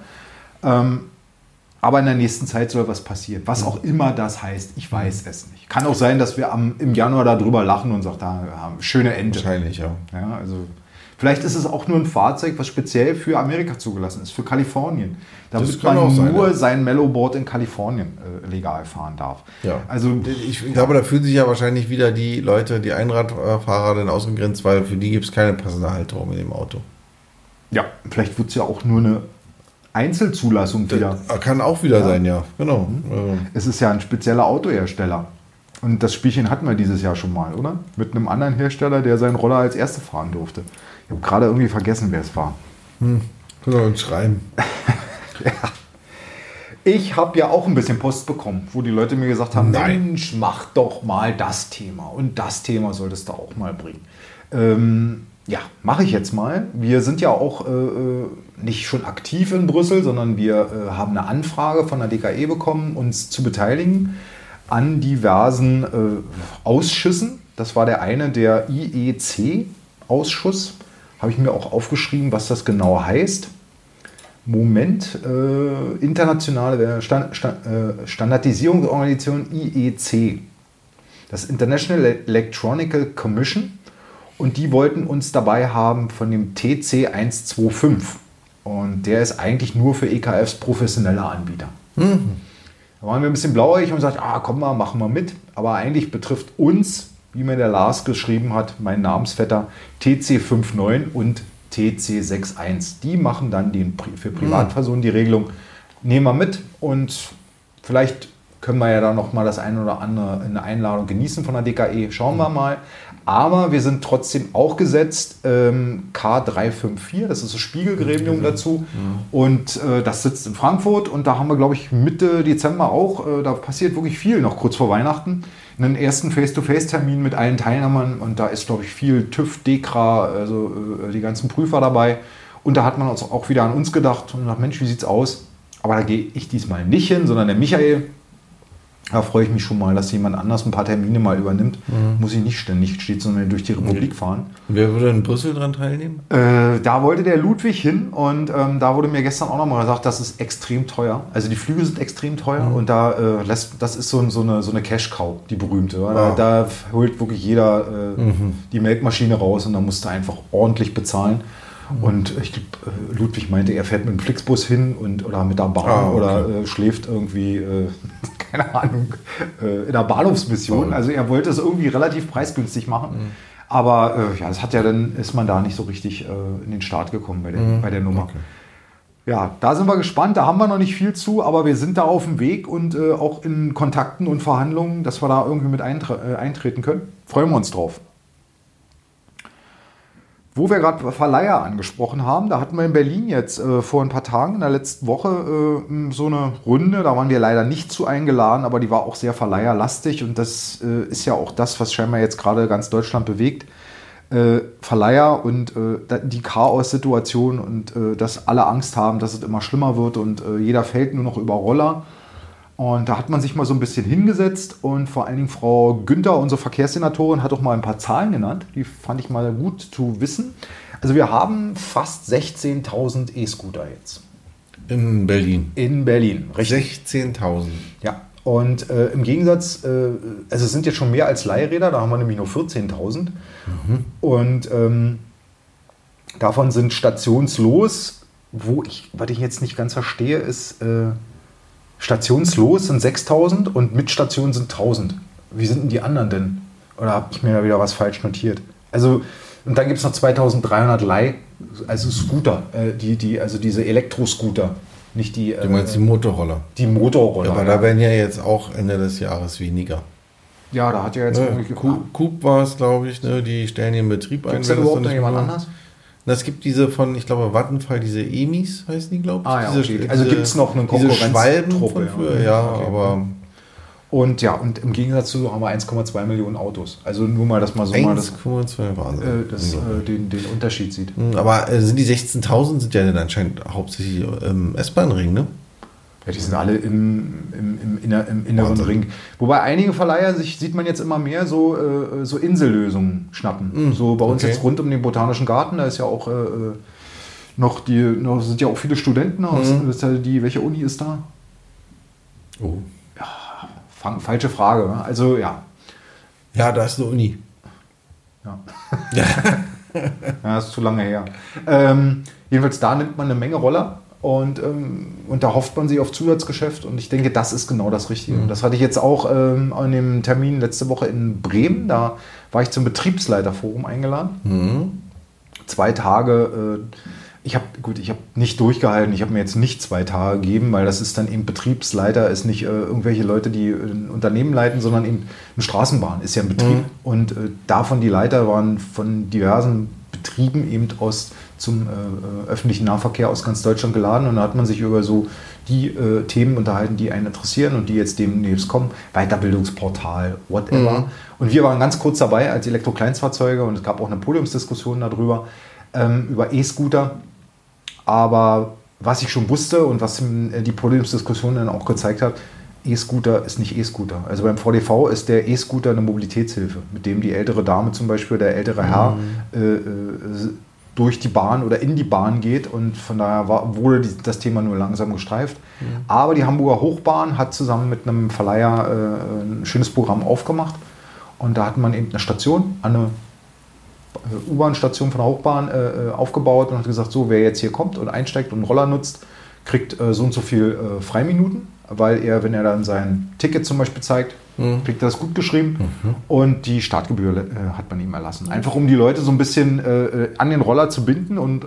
Aber in der nächsten Zeit soll was passieren. Was auch immer das heißt, ich weiß es nicht. Kann auch sein, dass wir im Januar darüber lachen und sagen, da haben schöne Ente. Wahrscheinlich, ja. Ja, also vielleicht ist es auch nur ein Fahrzeug, was speziell für Amerika zugelassen ist, für Kalifornien. Damit man nur sein Mellowboard in Kalifornien legal fahren darf. Ja. Also ich glaube, da fühlen sich ja wahrscheinlich wieder die Leute, die Einradfahrer dann ausgegrenzt, weil für die gibt es keine passende Halterung in dem Auto. Ja, vielleicht wird es ja auch nur eine Einzelzulassung wieder. Kann auch wieder sein, ja. Genau. Es ist ja ein spezieller Autohersteller. Und das Spielchen hatten wir dieses Jahr schon mal, oder? Mit einem anderen Hersteller, der seinen Roller als Erste fahren durfte. Ich habe gerade irgendwie vergessen, wer es war. Können wir uns schreiben. Ja. Ich habe ja auch ein bisschen Post bekommen, wo die Leute mir gesagt haben, Mensch, mach doch mal das Thema. Und das Thema solltest du auch mal bringen. Ja, mache ich jetzt mal. Wir sind ja auch nicht schon aktiv in Brüssel, sondern wir haben eine Anfrage von der DKE bekommen, uns zu beteiligen an diversen Ausschüssen. Das war der eine, der IEC-Ausschuss. Habe ich mir auch aufgeschrieben, was das genau heißt. Moment, internationale Standardisierungsorganisation IEC. Das International Electronical Commission. Und die wollten uns dabei haben von dem TC125. Und der ist eigentlich nur für EKFs professioneller Anbieter. Da waren wir ein bisschen blauäugig und gesagt, komm mal, machen wir mit. Aber eigentlich betrifft uns, wie mir der Lars geschrieben hat, mein Namensvetter, TC59 und TC61. Die machen dann für Privatpersonen die Regelung. Nehmen wir mit und vielleicht können wir ja da noch mal das eine oder andere in der Einladung genießen von der DKE. Schauen wir mal. Aber wir sind trotzdem auch gesetzt, K354, das ist das Spiegelgremium dazu. Und das sitzt in Frankfurt und da haben wir, glaube ich, Mitte Dezember auch, da passiert wirklich viel, noch kurz vor Weihnachten, einen ersten Face-to-Face-Termin mit allen Teilnehmern und da ist, glaube ich, viel TÜV, DEKRA, also die ganzen Prüfer dabei. Und da hat man uns auch wieder an uns gedacht und gesagt, Mensch, wie sieht's aus? Aber da gehe ich diesmal nicht hin, sondern der Michael. Da freue ich mich schon mal, dass jemand anders ein paar Termine mal übernimmt. Muss ich nicht ständig sondern durch die Republik fahren. Und wer würde in Brüssel dran teilnehmen? Da wollte der Ludwig hin und da wurde mir gestern auch nochmal gesagt, das ist extrem teuer. Also die Flüge sind extrem teuer und da das ist so eine Cash-Cow, die berühmte. Da holt wirklich jeder die Melkmaschine raus und da musst du einfach ordentlich bezahlen. Und ich glaube, Ludwig meinte, er fährt mit dem Flixbus hin oder mit der Bahn oder schläft irgendwie, keine Ahnung, in der Bahnhofsmission. Also er wollte es irgendwie relativ preisgünstig machen. Aber das hat ja dann, ist man da nicht so richtig in den Start gekommen bei der Nummer. Okay. Ja, da sind wir gespannt, da haben wir noch nicht viel zu, aber wir sind da auf dem Weg und auch in Kontakten und Verhandlungen, dass wir da irgendwie mit eintreten können. Freuen wir uns drauf. Wo wir gerade Verleiher angesprochen haben, da hatten wir in Berlin jetzt vor ein paar Tagen, in der letzten Woche, so eine Runde. Da waren wir leider nicht zu eingeladen, aber die war auch sehr verleiherlastig. Und das ist ja auch das, was scheinbar jetzt gerade ganz Deutschland bewegt. Verleiher und die Chaos-Situation und dass alle Angst haben, dass es immer schlimmer wird und jeder fällt nur noch über Roller. Und da hat man sich mal so ein bisschen hingesetzt und vor allen Dingen Frau Günther, unsere Verkehrssenatorin, hat auch mal ein paar Zahlen genannt. Die fand ich mal gut zu wissen. Also wir haben fast 16.000 E-Scooter jetzt. In Berlin. In Berlin, richtig. 16.000. Ja, und im Gegensatz, also es sind jetzt schon mehr als Leihräder, da haben wir nämlich nur 14.000. Und davon sind stationslos, was ich jetzt nicht ganz verstehe, ist... Stationslos sind 6.000 und mit Station sind 1.000. Wie sind denn die anderen denn? Oder habe ich mir da wieder was falsch notiert? Also, und dann gibt es noch 2.300 also Scooter, also diese Elektroscooter, nicht die... Du meinst die Motorroller? Die Motorroller. Ja, aber da werden ja jetzt auch Ende des Jahres weniger. Ja, da hat ja jetzt... Coop war es, glaube ich, ne? Die stellen den Betrieb ein. Gibt es denn überhaupt noch jemand anders? Es gibt diese von, ich glaube, Vattenfall, diese Emis, heißen die, glaube ich. Ah, ja, okay. Also gibt es noch eine Konkurrenztruppe früher, ja, okay. Aber... Und im Gegensatz zu haben wir 1,2 Millionen Autos. Also nur mal, dass man so 1,2 Wahnsinn. Den Unterschied sieht. Aber sind die 16.000 sind ja dann anscheinend hauptsächlich im S-Bahn-Ring, ne? Ja, die sind alle im inneren Ring. Wobei einige Verleiher sieht man jetzt immer mehr so Insellösungen schnappen. So bei uns jetzt rund um den Botanischen Garten, da ist ja auch sind ja auch viele Studenten aus. Welche Uni ist da? Oh. Ja, falsche Frage. Ne? Also ja. Ja, da ist eine Uni. Ja. Ja, das ist zu lange her. Jedenfalls da nimmt man eine Menge Roller. Und da hofft man sich auf Zusatzgeschäft und ich denke, das ist genau das Richtige. Und das hatte ich jetzt auch an dem Termin letzte Woche in Bremen. Da war ich zum Betriebsleiterforum eingeladen. 2 Tage. Ich habe nicht durchgehalten. Ich habe mir jetzt nicht 2 Tage gegeben, weil das ist dann eben Betriebsleiter, ist nicht irgendwelche Leute, die ein Unternehmen leiten, sondern eben eine Straßenbahn, ist ja ein Betrieb. Und davon die Leiter waren von diversen Betrieben eben zum öffentlichen Nahverkehr aus ganz Deutschland geladen und da hat man sich über so die Themen unterhalten, die einen interessieren und die jetzt demnächst kommen. Weiterbildungsportal, whatever. Und wir waren ganz kurz dabei als Elektrokleinstfahrzeuge und es gab auch eine Podiumsdiskussion darüber, über E-Scooter. Aber was ich schon wusste und was die Podiumsdiskussion dann auch gezeigt hat, E-Scooter ist nicht E-Scooter. Also beim VDV ist der E-Scooter eine Mobilitätshilfe, mit dem die ältere Dame zum Beispiel, der ältere Herr, durch die Bahn oder in die Bahn geht und von daher wurde das Thema nur langsam gestreift. Aber die Hamburger Hochbahn hat zusammen mit einem Verleiher ein schönes Programm aufgemacht und da hat man eben eine Station, eine U-Bahn-Station von der Hochbahn aufgebaut und hat gesagt, so wer jetzt hier kommt und einsteigt und einen Roller nutzt, kriegt so und so viel Freiminuten, weil wenn er dann sein Ticket zum Beispiel zeigt, kriegt er das gut geschrieben und die Startgebühr hat man ihm erlassen. Einfach um die Leute so ein bisschen an den Roller zu binden und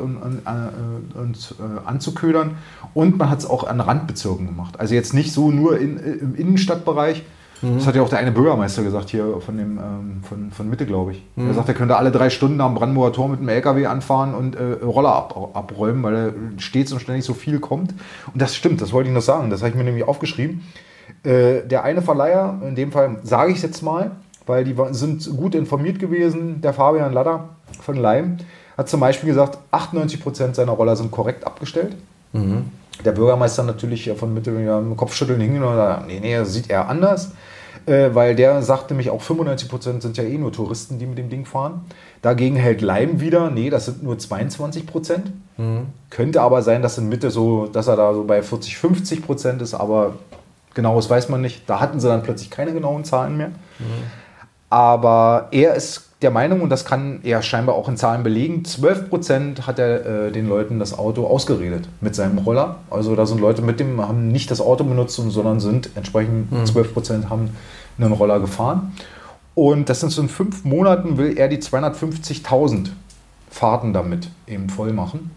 anzuködern. Und man hat es auch an Randbezirken gemacht. Also jetzt nicht so nur im Innenstadtbereich. Das hat ja auch der eine Bürgermeister gesagt hier von Mitte, glaube ich. Er sagt, er könnte alle 3 Stunden am Brandenburger Tor mit dem LKW anfahren und Roller abräumen, weil da stets und ständig so viel kommt. Und das stimmt, das wollte ich noch sagen. Das habe ich mir nämlich aufgeschrieben. Der eine Verleiher, in dem Fall sage ich es jetzt mal, weil die sind gut informiert gewesen, der Fabian Ladder von Leim, hat zum Beispiel gesagt, 98% seiner Roller sind korrekt abgestellt. Der Bürgermeister natürlich von Mitte mit dem Kopfschütteln hing und sagt, nee, das sieht er anders. Weil der sagt nämlich auch 95% sind ja eh nur Touristen, die mit dem Ding fahren. Dagegen hält Leim wieder, nee, das sind nur 22%. Könnte aber sein, dass in Mitte dass er da so bei 40-50% ist, aber genaues weiß man nicht. Da hatten sie dann plötzlich keine genauen Zahlen mehr. Aber er ist der Meinung, und das kann er scheinbar auch in Zahlen belegen, 12% hat er den Leuten das Auto ausgeredet mit seinem Roller. Also da sind Leute haben nicht das Auto benutzt, sondern sind entsprechend 12% haben einen Roller gefahren. Und das sind so in 5 Monaten will er die 250.000 Fahrten damit eben voll machen.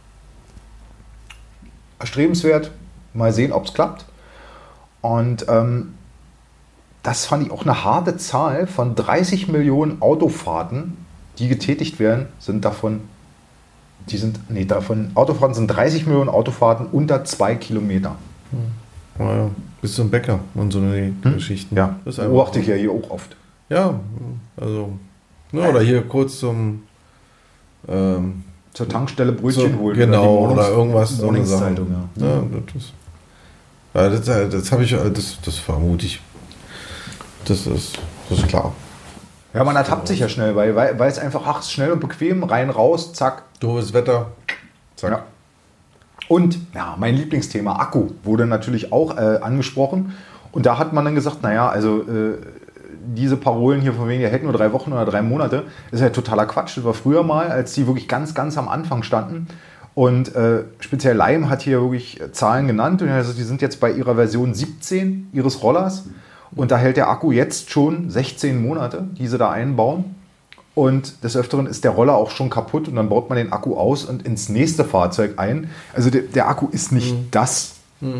Erstrebenswert. Mal sehen, ob es klappt. Und das fand ich auch eine harte Zahl von 30 Millionen Autofahrten die getätigt werden, sind davon Autofahrten sind 30 Millionen Autofahrten unter 2 Kilometer. Naja, bis zum Bäcker und so eine Geschichten. Ja, das beobachte ich ja hier auch oft. Ja, also, ja, oder hier kurz zum zur Tankstelle Brötchen holen. Genau, oder irgendwas. Morningszeitung, ja. Das habe ich, das vermute ich. Das ist klar. Ja, man ertappt sich ja schnell, weil es einfach, ist schnell und bequem, rein, raus, zack. Doofes Wetter, zack. Ja. Und, ja, mein Lieblingsthema, Akku, wurde natürlich auch angesprochen. Und da hat man dann gesagt, naja, also diese Parolen hier von wegen, der hält nur 3 Wochen oder 3 Monate, ist ja totaler Quatsch. Das war früher mal, als die wirklich ganz, ganz am Anfang standen. Und speziell Lime hat hier wirklich Zahlen genannt. Und also die sind jetzt bei ihrer Version 17 ihres Rollers. Und da hält der Akku jetzt schon 16 Monate, die sie da einbauen. Und des Öfteren ist der Roller auch schon kaputt und dann baut man den Akku aus und ins nächste Fahrzeug ein. Also der Akku ist nicht das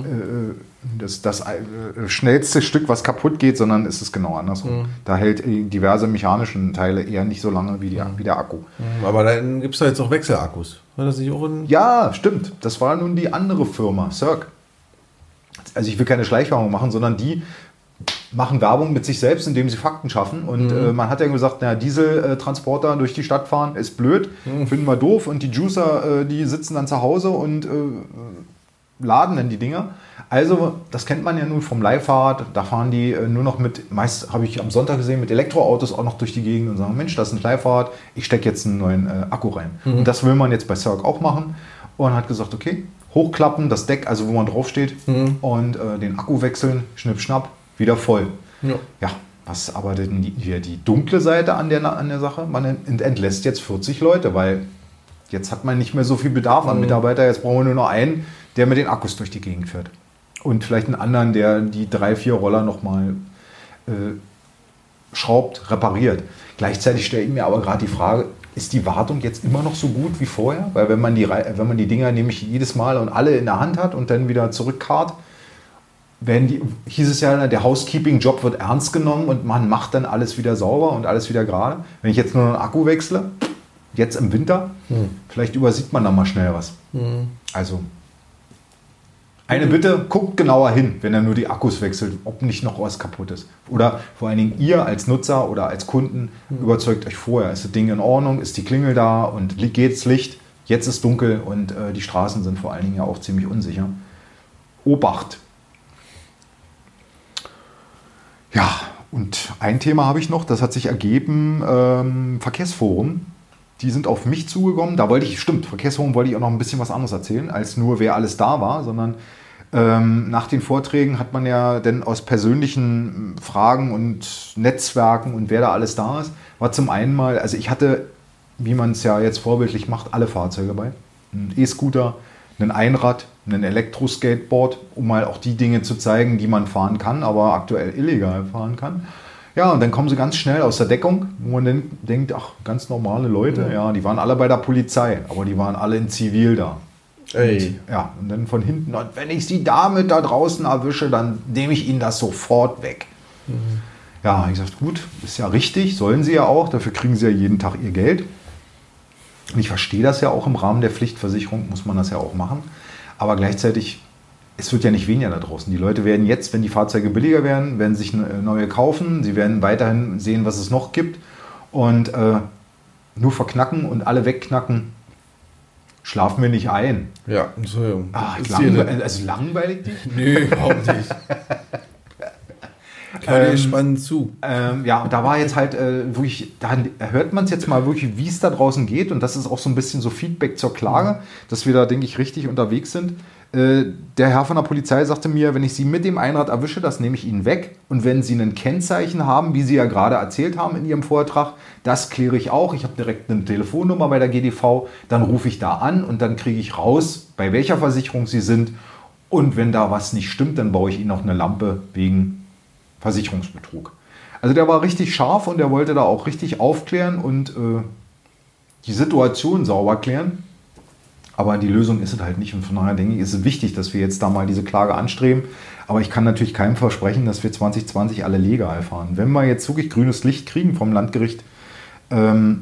schnellste Stück, was kaputt geht, sondern ist es genau andersrum. Da hält diverse mechanische Teile eher nicht so lange wie der Akku. Aber dann gibt es da jetzt auch Wechselakkus. War das nicht auch Ja, stimmt. Das war nun die andere Firma, Circ. Also ich will keine Schleichwerbung machen, sondern die machen Werbung mit sich selbst, indem sie Fakten schaffen. Und man hat ja gesagt, naja, Dieseltransporter durch die Stadt fahren ist blöd, finden wir doof. Und die Juicer, die sitzen dann zu Hause und laden dann die Dinger. Also, das kennt man ja nun vom Leihfahrrad. Da fahren die nur noch meist habe ich am Sonntag gesehen, mit Elektroautos auch noch durch die Gegend und sagen, Mensch, das ist ein Leihfahrrad, ich stecke jetzt einen neuen Akku rein. Und das will man jetzt bei Circ auch machen. Und hat gesagt, okay, hochklappen, das Deck, also wo man draufsteht, und den Akku wechseln, schnipp, schnapp, wieder voll. Ja, was aber die dunkle Seite an der Sache, man entlässt jetzt 40 Leute, weil jetzt hat man nicht mehr so viel Bedarf an Mitarbeiter, jetzt brauchen wir nur noch einen, der mit den Akkus durch die Gegend fährt. Und vielleicht einen anderen, der die 3, 4 Roller nochmal schraubt, repariert. Gleichzeitig stelle ich mir aber gerade die Frage, ist die Wartung jetzt immer noch so gut wie vorher? Weil wenn man die Dinger nämlich jedes Mal und alle in der Hand hat und dann wieder zurückkarrt, hieß es ja, der Housekeeping-Job wird ernst genommen und man macht dann alles wieder sauber und alles wieder gerade. Wenn ich jetzt nur einen Akku wechsle, jetzt im Winter, vielleicht übersieht man da mal schnell was. Also eine Bitte, guckt genauer hin, wenn er nur die Akkus wechselt, ob nicht noch was kaputt ist. Oder vor allen Dingen ihr als Nutzer oder als Kunden überzeugt euch vorher, ist das Ding in Ordnung, ist die Klingel da und geht's Licht, jetzt ist dunkel und die Straßen sind vor allen Dingen ja auch ziemlich unsicher. Obacht! Ja, und ein Thema habe ich noch, das hat sich ergeben, Verkehrsforum. Die sind auf mich zugekommen, Verkehrsforum wollte ich auch noch ein bisschen was anderes erzählen, als nur wer alles da war, sondern nach den Vorträgen hat man ja dann aus persönlichen Fragen und Netzwerken und wer da alles da ist, war zum einen mal, also ich hatte, wie man es ja jetzt vorbildlich macht, alle Fahrzeuge bei. Ein E-Scooter, ein Einrad, ein Elektroskateboard, um mal auch die Dinge zu zeigen, die man fahren kann, aber aktuell illegal fahren kann. Ja, und dann kommen sie ganz schnell aus der Deckung, wo man dann denkt, ach, ganz normale Leute, ja, die waren alle bei der Polizei, aber die waren alle in Zivil da. Ey. Und dann von hinten, und wenn ich sie damit da draußen erwische, dann nehme ich ihnen das sofort weg. Ja, ich gesagt, gut, ist ja richtig, sollen sie ja auch, dafür kriegen sie ja jeden Tag ihr Geld. Und ich verstehe das ja auch, im Rahmen der Pflichtversicherung muss man das ja auch machen. Aber gleichzeitig, es wird ja nicht weniger da draußen. Die Leute werden jetzt, wenn die Fahrzeuge billiger werden sich neue kaufen. Sie werden weiterhin sehen, was es noch gibt. Und nur verknacken und alle wegknacken, schlafen wir nicht ein. Ja, Entschuldigung. Langweilig dich? Nö, überhaupt nicht. Hör dir spannend zu. Ja, und da war jetzt halt wirklich, da hört man es jetzt mal wirklich, wie es da draußen geht. Und das ist auch so ein bisschen so Feedback zur Klage, dass wir da, denke ich, richtig unterwegs sind. Der Herr von der Polizei sagte mir, wenn ich Sie mit dem Einrad erwische, das nehme ich Ihnen weg. Und wenn Sie ein Kennzeichen haben, wie Sie ja gerade erzählt haben in Ihrem Vortrag, das kläre ich auch. Ich habe direkt eine Telefonnummer bei der GDV, dann rufe ich da an und dann kriege ich raus, bei welcher Versicherung Sie sind. Und wenn da was nicht stimmt, dann baue ich Ihnen noch eine Lampe wegen Versicherungsbetrug. Also der war richtig scharf und der wollte da auch richtig aufklären und die Situation sauber klären. Aber die Lösung ist es halt nicht. Und von daher denke ich, ist es wichtig, dass wir jetzt da mal diese Klage anstreben. Aber ich kann natürlich keinem versprechen, dass wir 2020 alle legal fahren. Wenn wir jetzt wirklich grünes Licht kriegen vom Landgericht,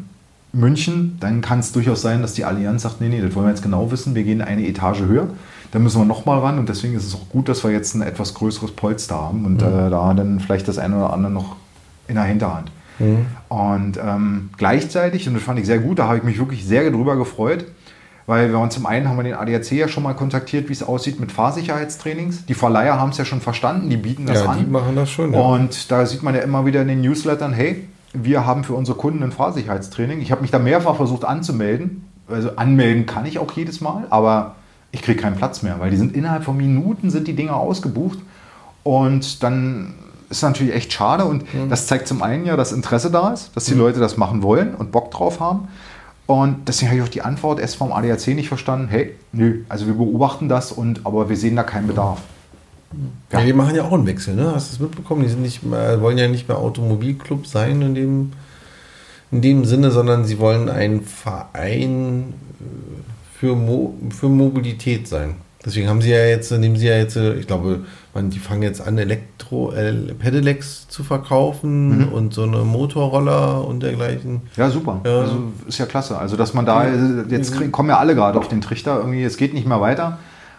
München, dann kann es durchaus sein, dass die Allianz sagt, nee, das wollen wir jetzt genau wissen, wir gehen eine Etage höher, da müssen wir nochmal ran und deswegen ist es auch gut, dass wir jetzt ein etwas größeres Polster haben und da dann vielleicht das eine oder andere noch in der Hinterhand. Und gleichzeitig, und das fand ich sehr gut, da habe ich mich wirklich sehr drüber gefreut, weil zum einen haben wir den ADAC ja schon mal kontaktiert, wie es aussieht mit Fahrsicherheitstrainings. Die Verleiher haben es ja schon verstanden, die bieten das an. Ja, die machen das schon. Ja. Und da sieht man ja immer wieder in den Newslettern, hey, wir haben für unsere Kunden ein Fahrsicherheitstraining. Ich habe mich da mehrfach versucht anzumelden. Also anmelden kann ich auch jedes Mal, aber ich kriege keinen Platz mehr, weil die sind innerhalb von Minuten sind die Dinger ausgebucht. Und dann ist natürlich echt schade und das zeigt zum einen ja, dass Interesse da ist, dass die Leute das machen wollen und Bock drauf haben. Und deswegen habe ich auch die Antwort erst vom ADAC nicht verstanden. Hey, nö, also wir beobachten das, aber wir sehen da keinen Bedarf. Ja, die machen ja auch einen Wechsel, ne? Hast du es mitbekommen? Die sind nicht mehr, wollen ja nicht mehr Automobilclub sein in dem Sinne, sondern sie wollen ein Verein für Mobilität sein. Deswegen nehmen sie ja jetzt, ich glaube, die fangen jetzt an, Pedelecs zu verkaufen und so eine Motorroller und dergleichen. Ja, super. Ja. Also ist ja klasse. Also, dass man da, jetzt kommen ja alle gerade auf den Trichter, irgendwie, es geht nicht mehr weiter.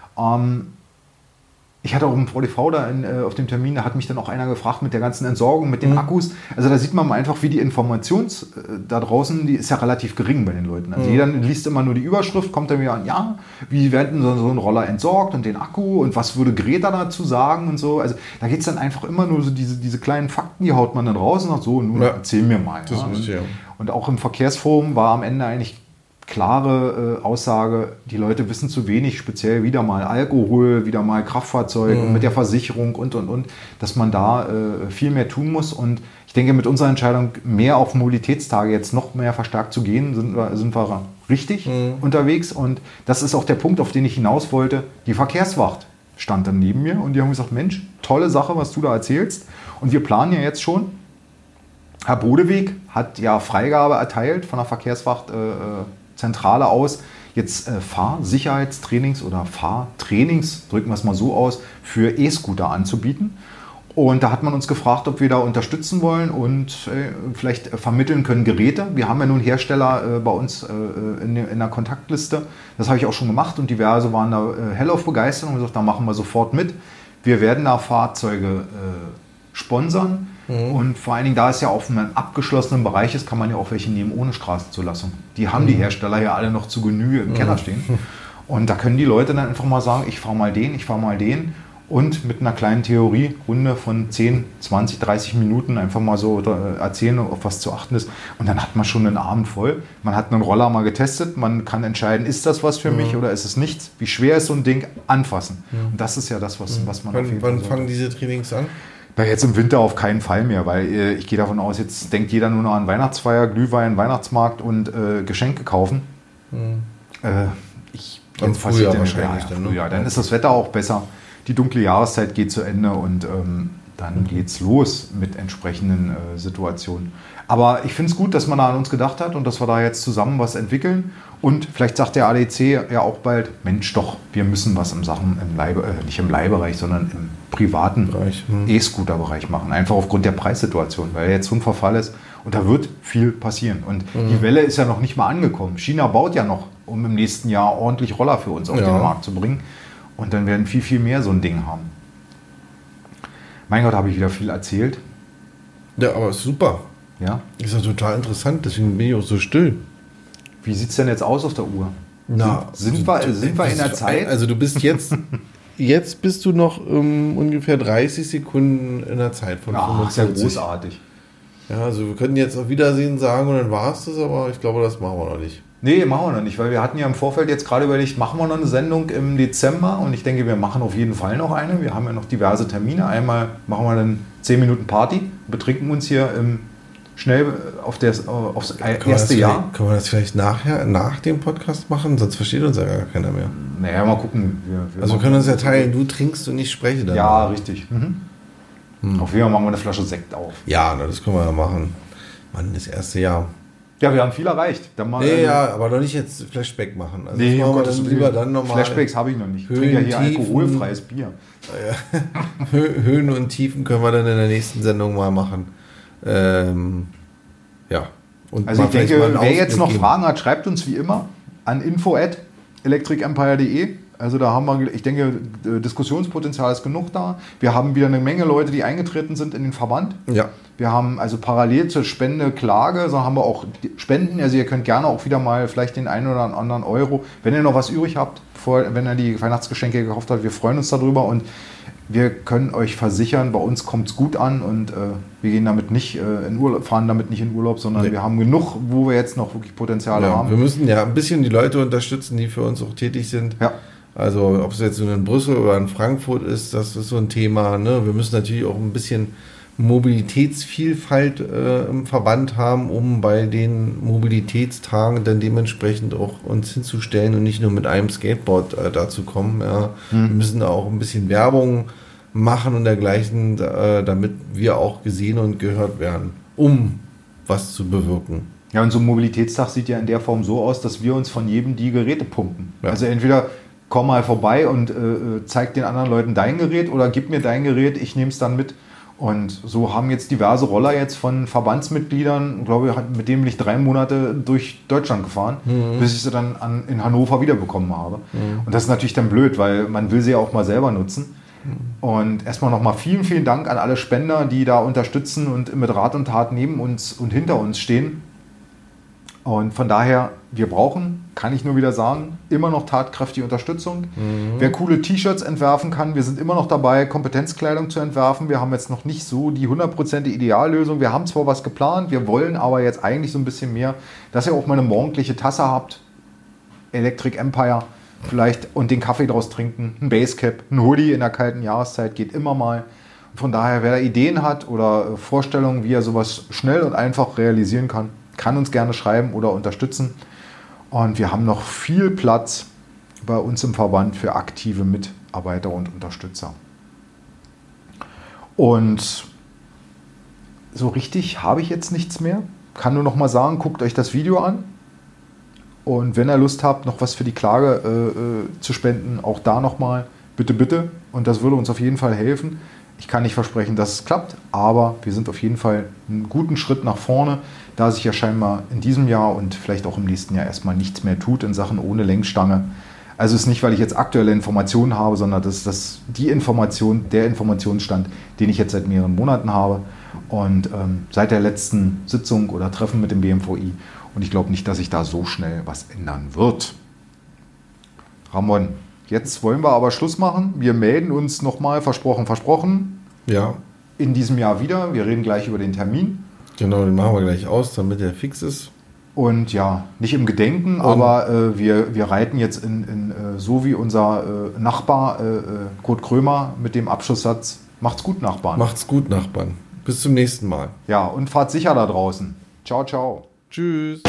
Ich hatte auch im VDV da auf dem Termin, da hat mich dann auch einer gefragt mit der ganzen Entsorgung, mit den Akkus. Also da sieht man mal einfach, wie die Informations da draußen, die ist ja relativ gering bei den Leuten. Also jeder liest immer nur die Überschrift, kommt dann wieder an, ja, wie werden so ein Roller entsorgt und den Akku und was würde Greta dazu sagen und so. Also da geht es dann einfach immer nur so diese kleinen Fakten, die haut man dann raus und sagt so, nun erzähl mir mal. Ja. Und auch im Verkehrsforum war am Ende eigentlich klare Aussage, die Leute wissen zu wenig, speziell wieder mal Alkohol, wieder mal Kraftfahrzeuge mit der Versicherung und, dass man da viel mehr tun muss. Und ich denke, mit unserer Entscheidung, mehr auf Mobilitätstage jetzt noch mehr verstärkt zu gehen, sind wir richtig unterwegs. Und das ist auch der Punkt, auf den ich hinaus wollte. Die Verkehrswacht stand dann neben mir und die haben gesagt, Mensch, tolle Sache, was du da erzählst. Und wir planen ja jetzt schon. Herr Bodeweg hat ja Freigabe erteilt von der Verkehrswacht Zentrale aus, jetzt Fahrsicherheitstrainings oder Fahrtrainings, drücken wir es mal so aus, für E-Scooter anzubieten. Und da hat man uns gefragt, ob wir da unterstützen wollen und vielleicht vermitteln können Geräte. Wir haben ja nun Hersteller bei uns in der Kontaktliste. Das habe ich auch schon gemacht und diverse waren da hellauf begeistert und gesagt, da machen wir sofort mit. Wir werden da Fahrzeuge sponsern. Und vor allen Dingen, da es ja auf einem abgeschlossenen Bereich ist, kann man ja auch welche nehmen ohne Straßenzulassung. Die haben die Hersteller ja alle noch zu Genüge im Keller stehen. Und da können die Leute dann einfach mal sagen, ich fahre mal den. Und mit einer kleinen Theorierunde von 10, 20, 30 Minuten einfach mal so erzählen, auf was zu achten ist. Und dann hat man schon einen Abend voll. Man hat einen Roller mal getestet. Man kann entscheiden, ist das was für mich oder ist es nichts? Wie schwer ist so ein Ding? Anfassen. Und das ist ja das, was man auf jeden Fall Wann fangen diese Trainings an? Na, jetzt im Winter auf keinen Fall mehr, weil ich gehe davon aus, jetzt denkt jeder nur noch an Weihnachtsfeier, Glühwein, Weihnachtsmarkt und Geschenke kaufen. Frühjahr wahrscheinlich. Dann ist das Wetter auch besser. Die dunkle Jahreszeit geht zu Ende und dann geht's los mit entsprechenden Situationen. Aber ich finde es gut, dass man da an uns gedacht hat und dass wir da jetzt zusammen was entwickeln. Und vielleicht sagt der ADAC ja auch bald, Mensch doch, wir müssen was nicht im Leihbereich, sondern im privaten E-Scooter-Bereich machen. Einfach aufgrund der Preissituation, weil jetzt so ein Verfall ist und da wird viel passieren. Und die Welle ist ja noch nicht mal angekommen. China baut ja noch, um im nächsten Jahr ordentlich Roller für uns auf den Markt zu bringen. Und dann werden viel, viel mehr so ein Ding haben. Mein Gott, habe ich wieder viel erzählt. Ja, aber super. Ja. Ist ja total interessant, deswegen bin ich auch so still. Wie sieht es denn jetzt aus auf der Uhr? Sind wir in der Zeit? Also du bist jetzt bist du noch ungefähr 30 Sekunden in der Zeit von 25. Ist ja großartig. Ja, also wir könnten jetzt auf Wiedersehen sagen und dann war es das, aber ich glaube, das machen wir noch nicht. Nee, machen wir noch nicht, weil wir hatten ja im Vorfeld jetzt gerade überlegt, machen wir noch eine Sendung im Dezember und ich denke, wir machen auf jeden Fall noch eine. Wir haben ja noch diverse Termine. Einmal machen wir dann 10 Minuten Party, betrinken uns hier schnell aufs erste Jahr. Können wir das vielleicht nach dem Podcast machen? Sonst versteht uns ja gar keiner mehr. Naja, mal gucken. Wir können uns ja teilen, du trinkst und ich spreche dann. Ja, richtig. Auf jeden Fall machen wir eine Flasche Sekt auf. Ja, das können wir ja machen. Mann, das erste Jahr. Ja, wir haben viel erreicht. Aber noch nicht jetzt Flashback machen. Also nee, machen wir dann lieber dann nochmal. Flashbacks habe ich noch nicht. Ich trinke ja hier alkoholfreies Bier. Höhen und Tiefen können wir dann in der nächsten Sendung mal machen. Ja, Und Also ich denke, mal einen wer jetzt noch Ausblick Fragen hat, schreibt uns wie immer an info@electricempire.de. Also da haben wir, ich denke, Diskussionspotenzial ist genug da. Wir haben wieder eine Menge Leute, die eingetreten sind in den Verband. Ja. Wir haben also parallel zur Spende-Klage, so haben wir auch Spenden. Also ihr könnt gerne auch wieder mal vielleicht den einen oder anderen Euro, wenn ihr noch was übrig habt, wenn ihr die Weihnachtsgeschenke gekauft habt, wir freuen uns darüber und wir können euch versichern, bei uns kommt es gut an und wir gehen damit nicht in Urlaub, fahren damit nicht in Urlaub, sondern wir haben genug, wo wir jetzt noch wirklich Potenzial haben. Wir müssen ja ein bisschen die Leute unterstützen, die für uns auch tätig sind. Ja. Also ob es jetzt in Brüssel oder in Frankfurt ist, das ist so ein Thema. Ne? Wir müssen natürlich auch ein bisschen Mobilitätsvielfalt im Verband haben, um bei den Mobilitätstagen dann dementsprechend auch uns hinzustellen und nicht nur mit einem Skateboard dazu kommen. Ja. Wir müssen da auch ein bisschen Werbung machen und dergleichen, damit wir auch gesehen und gehört werden, um was zu bewirken. Ja, und so ein Mobilitätstag sieht ja in der Form so aus, dass wir uns von jedem die Geräte pumpen. Ja. Also entweder komm mal vorbei und zeig den anderen Leuten dein Gerät oder gib mir dein Gerät, ich nehme es dann mit. Und so haben jetzt diverse Roller jetzt von Verbandsmitgliedern, glaube ich, mit denen bin ich 3 Monate durch Deutschland gefahren, bis ich sie dann in Hannover wiederbekommen habe. Und das ist natürlich dann blöd, weil man will sie ja auch mal selber nutzen. Und erstmal nochmal vielen, vielen Dank an alle Spender, die da unterstützen und mit Rat und Tat neben uns und hinter uns stehen. Und von daher, wir brauchen, kann ich nur wieder sagen, immer noch tatkräftige Unterstützung. Wer coole T-Shirts entwerfen kann, wir sind immer noch dabei, Kompetenzkleidung zu entwerfen. Wir haben jetzt noch nicht so die 100% Ideallösung. Wir haben zwar was geplant, wir wollen aber jetzt eigentlich so ein bisschen mehr, dass ihr auch mal eine morgendliche Tasse habt, Electric Empire vielleicht und den Kaffee draus trinken, ein Basecap, ein Hoodie in der kalten Jahreszeit geht immer mal. Von daher, wer da Ideen hat oder Vorstellungen, wie er sowas schnell und einfach realisieren kann uns gerne schreiben oder unterstützen. Und wir haben noch viel Platz bei uns im Verband für aktive Mitarbeiter und Unterstützer. Und so richtig habe ich jetzt nichts mehr. Kann nur noch mal sagen, guckt euch das Video an. Und wenn ihr Lust habt, noch was für die Klage zu spenden, auch da nochmal, bitte, bitte. Und das würde uns auf jeden Fall helfen. Ich kann nicht versprechen, dass es klappt, aber wir sind auf jeden Fall einen guten Schritt nach vorne, da sich ja scheinbar in diesem Jahr und vielleicht auch im nächsten Jahr erstmal nichts mehr tut in Sachen ohne Lenkstange. Also es ist nicht, weil ich jetzt aktuelle Informationen habe, sondern das ist der Informationsstand, den ich jetzt seit mehreren Monaten habe und seit der letzten Sitzung oder Treffen mit dem BMVI. Und ich glaube nicht, dass sich da so schnell was ändern wird. Ramon, jetzt wollen wir aber Schluss machen. Wir melden uns nochmal, versprochen, ja, in diesem Jahr wieder. Wir reden gleich über den Termin. Genau, den machen wir gleich aus, damit der fix ist. Und ja, nicht im Gedenken, aber wir reiten jetzt so wie unser Nachbar Kurt Krömer mit dem Abschlusssatz, macht's gut, Nachbarn. Macht's gut, Nachbarn. Bis zum nächsten Mal. Ja, und fahrt sicher da draußen. Ciao, ciao. Tschüss.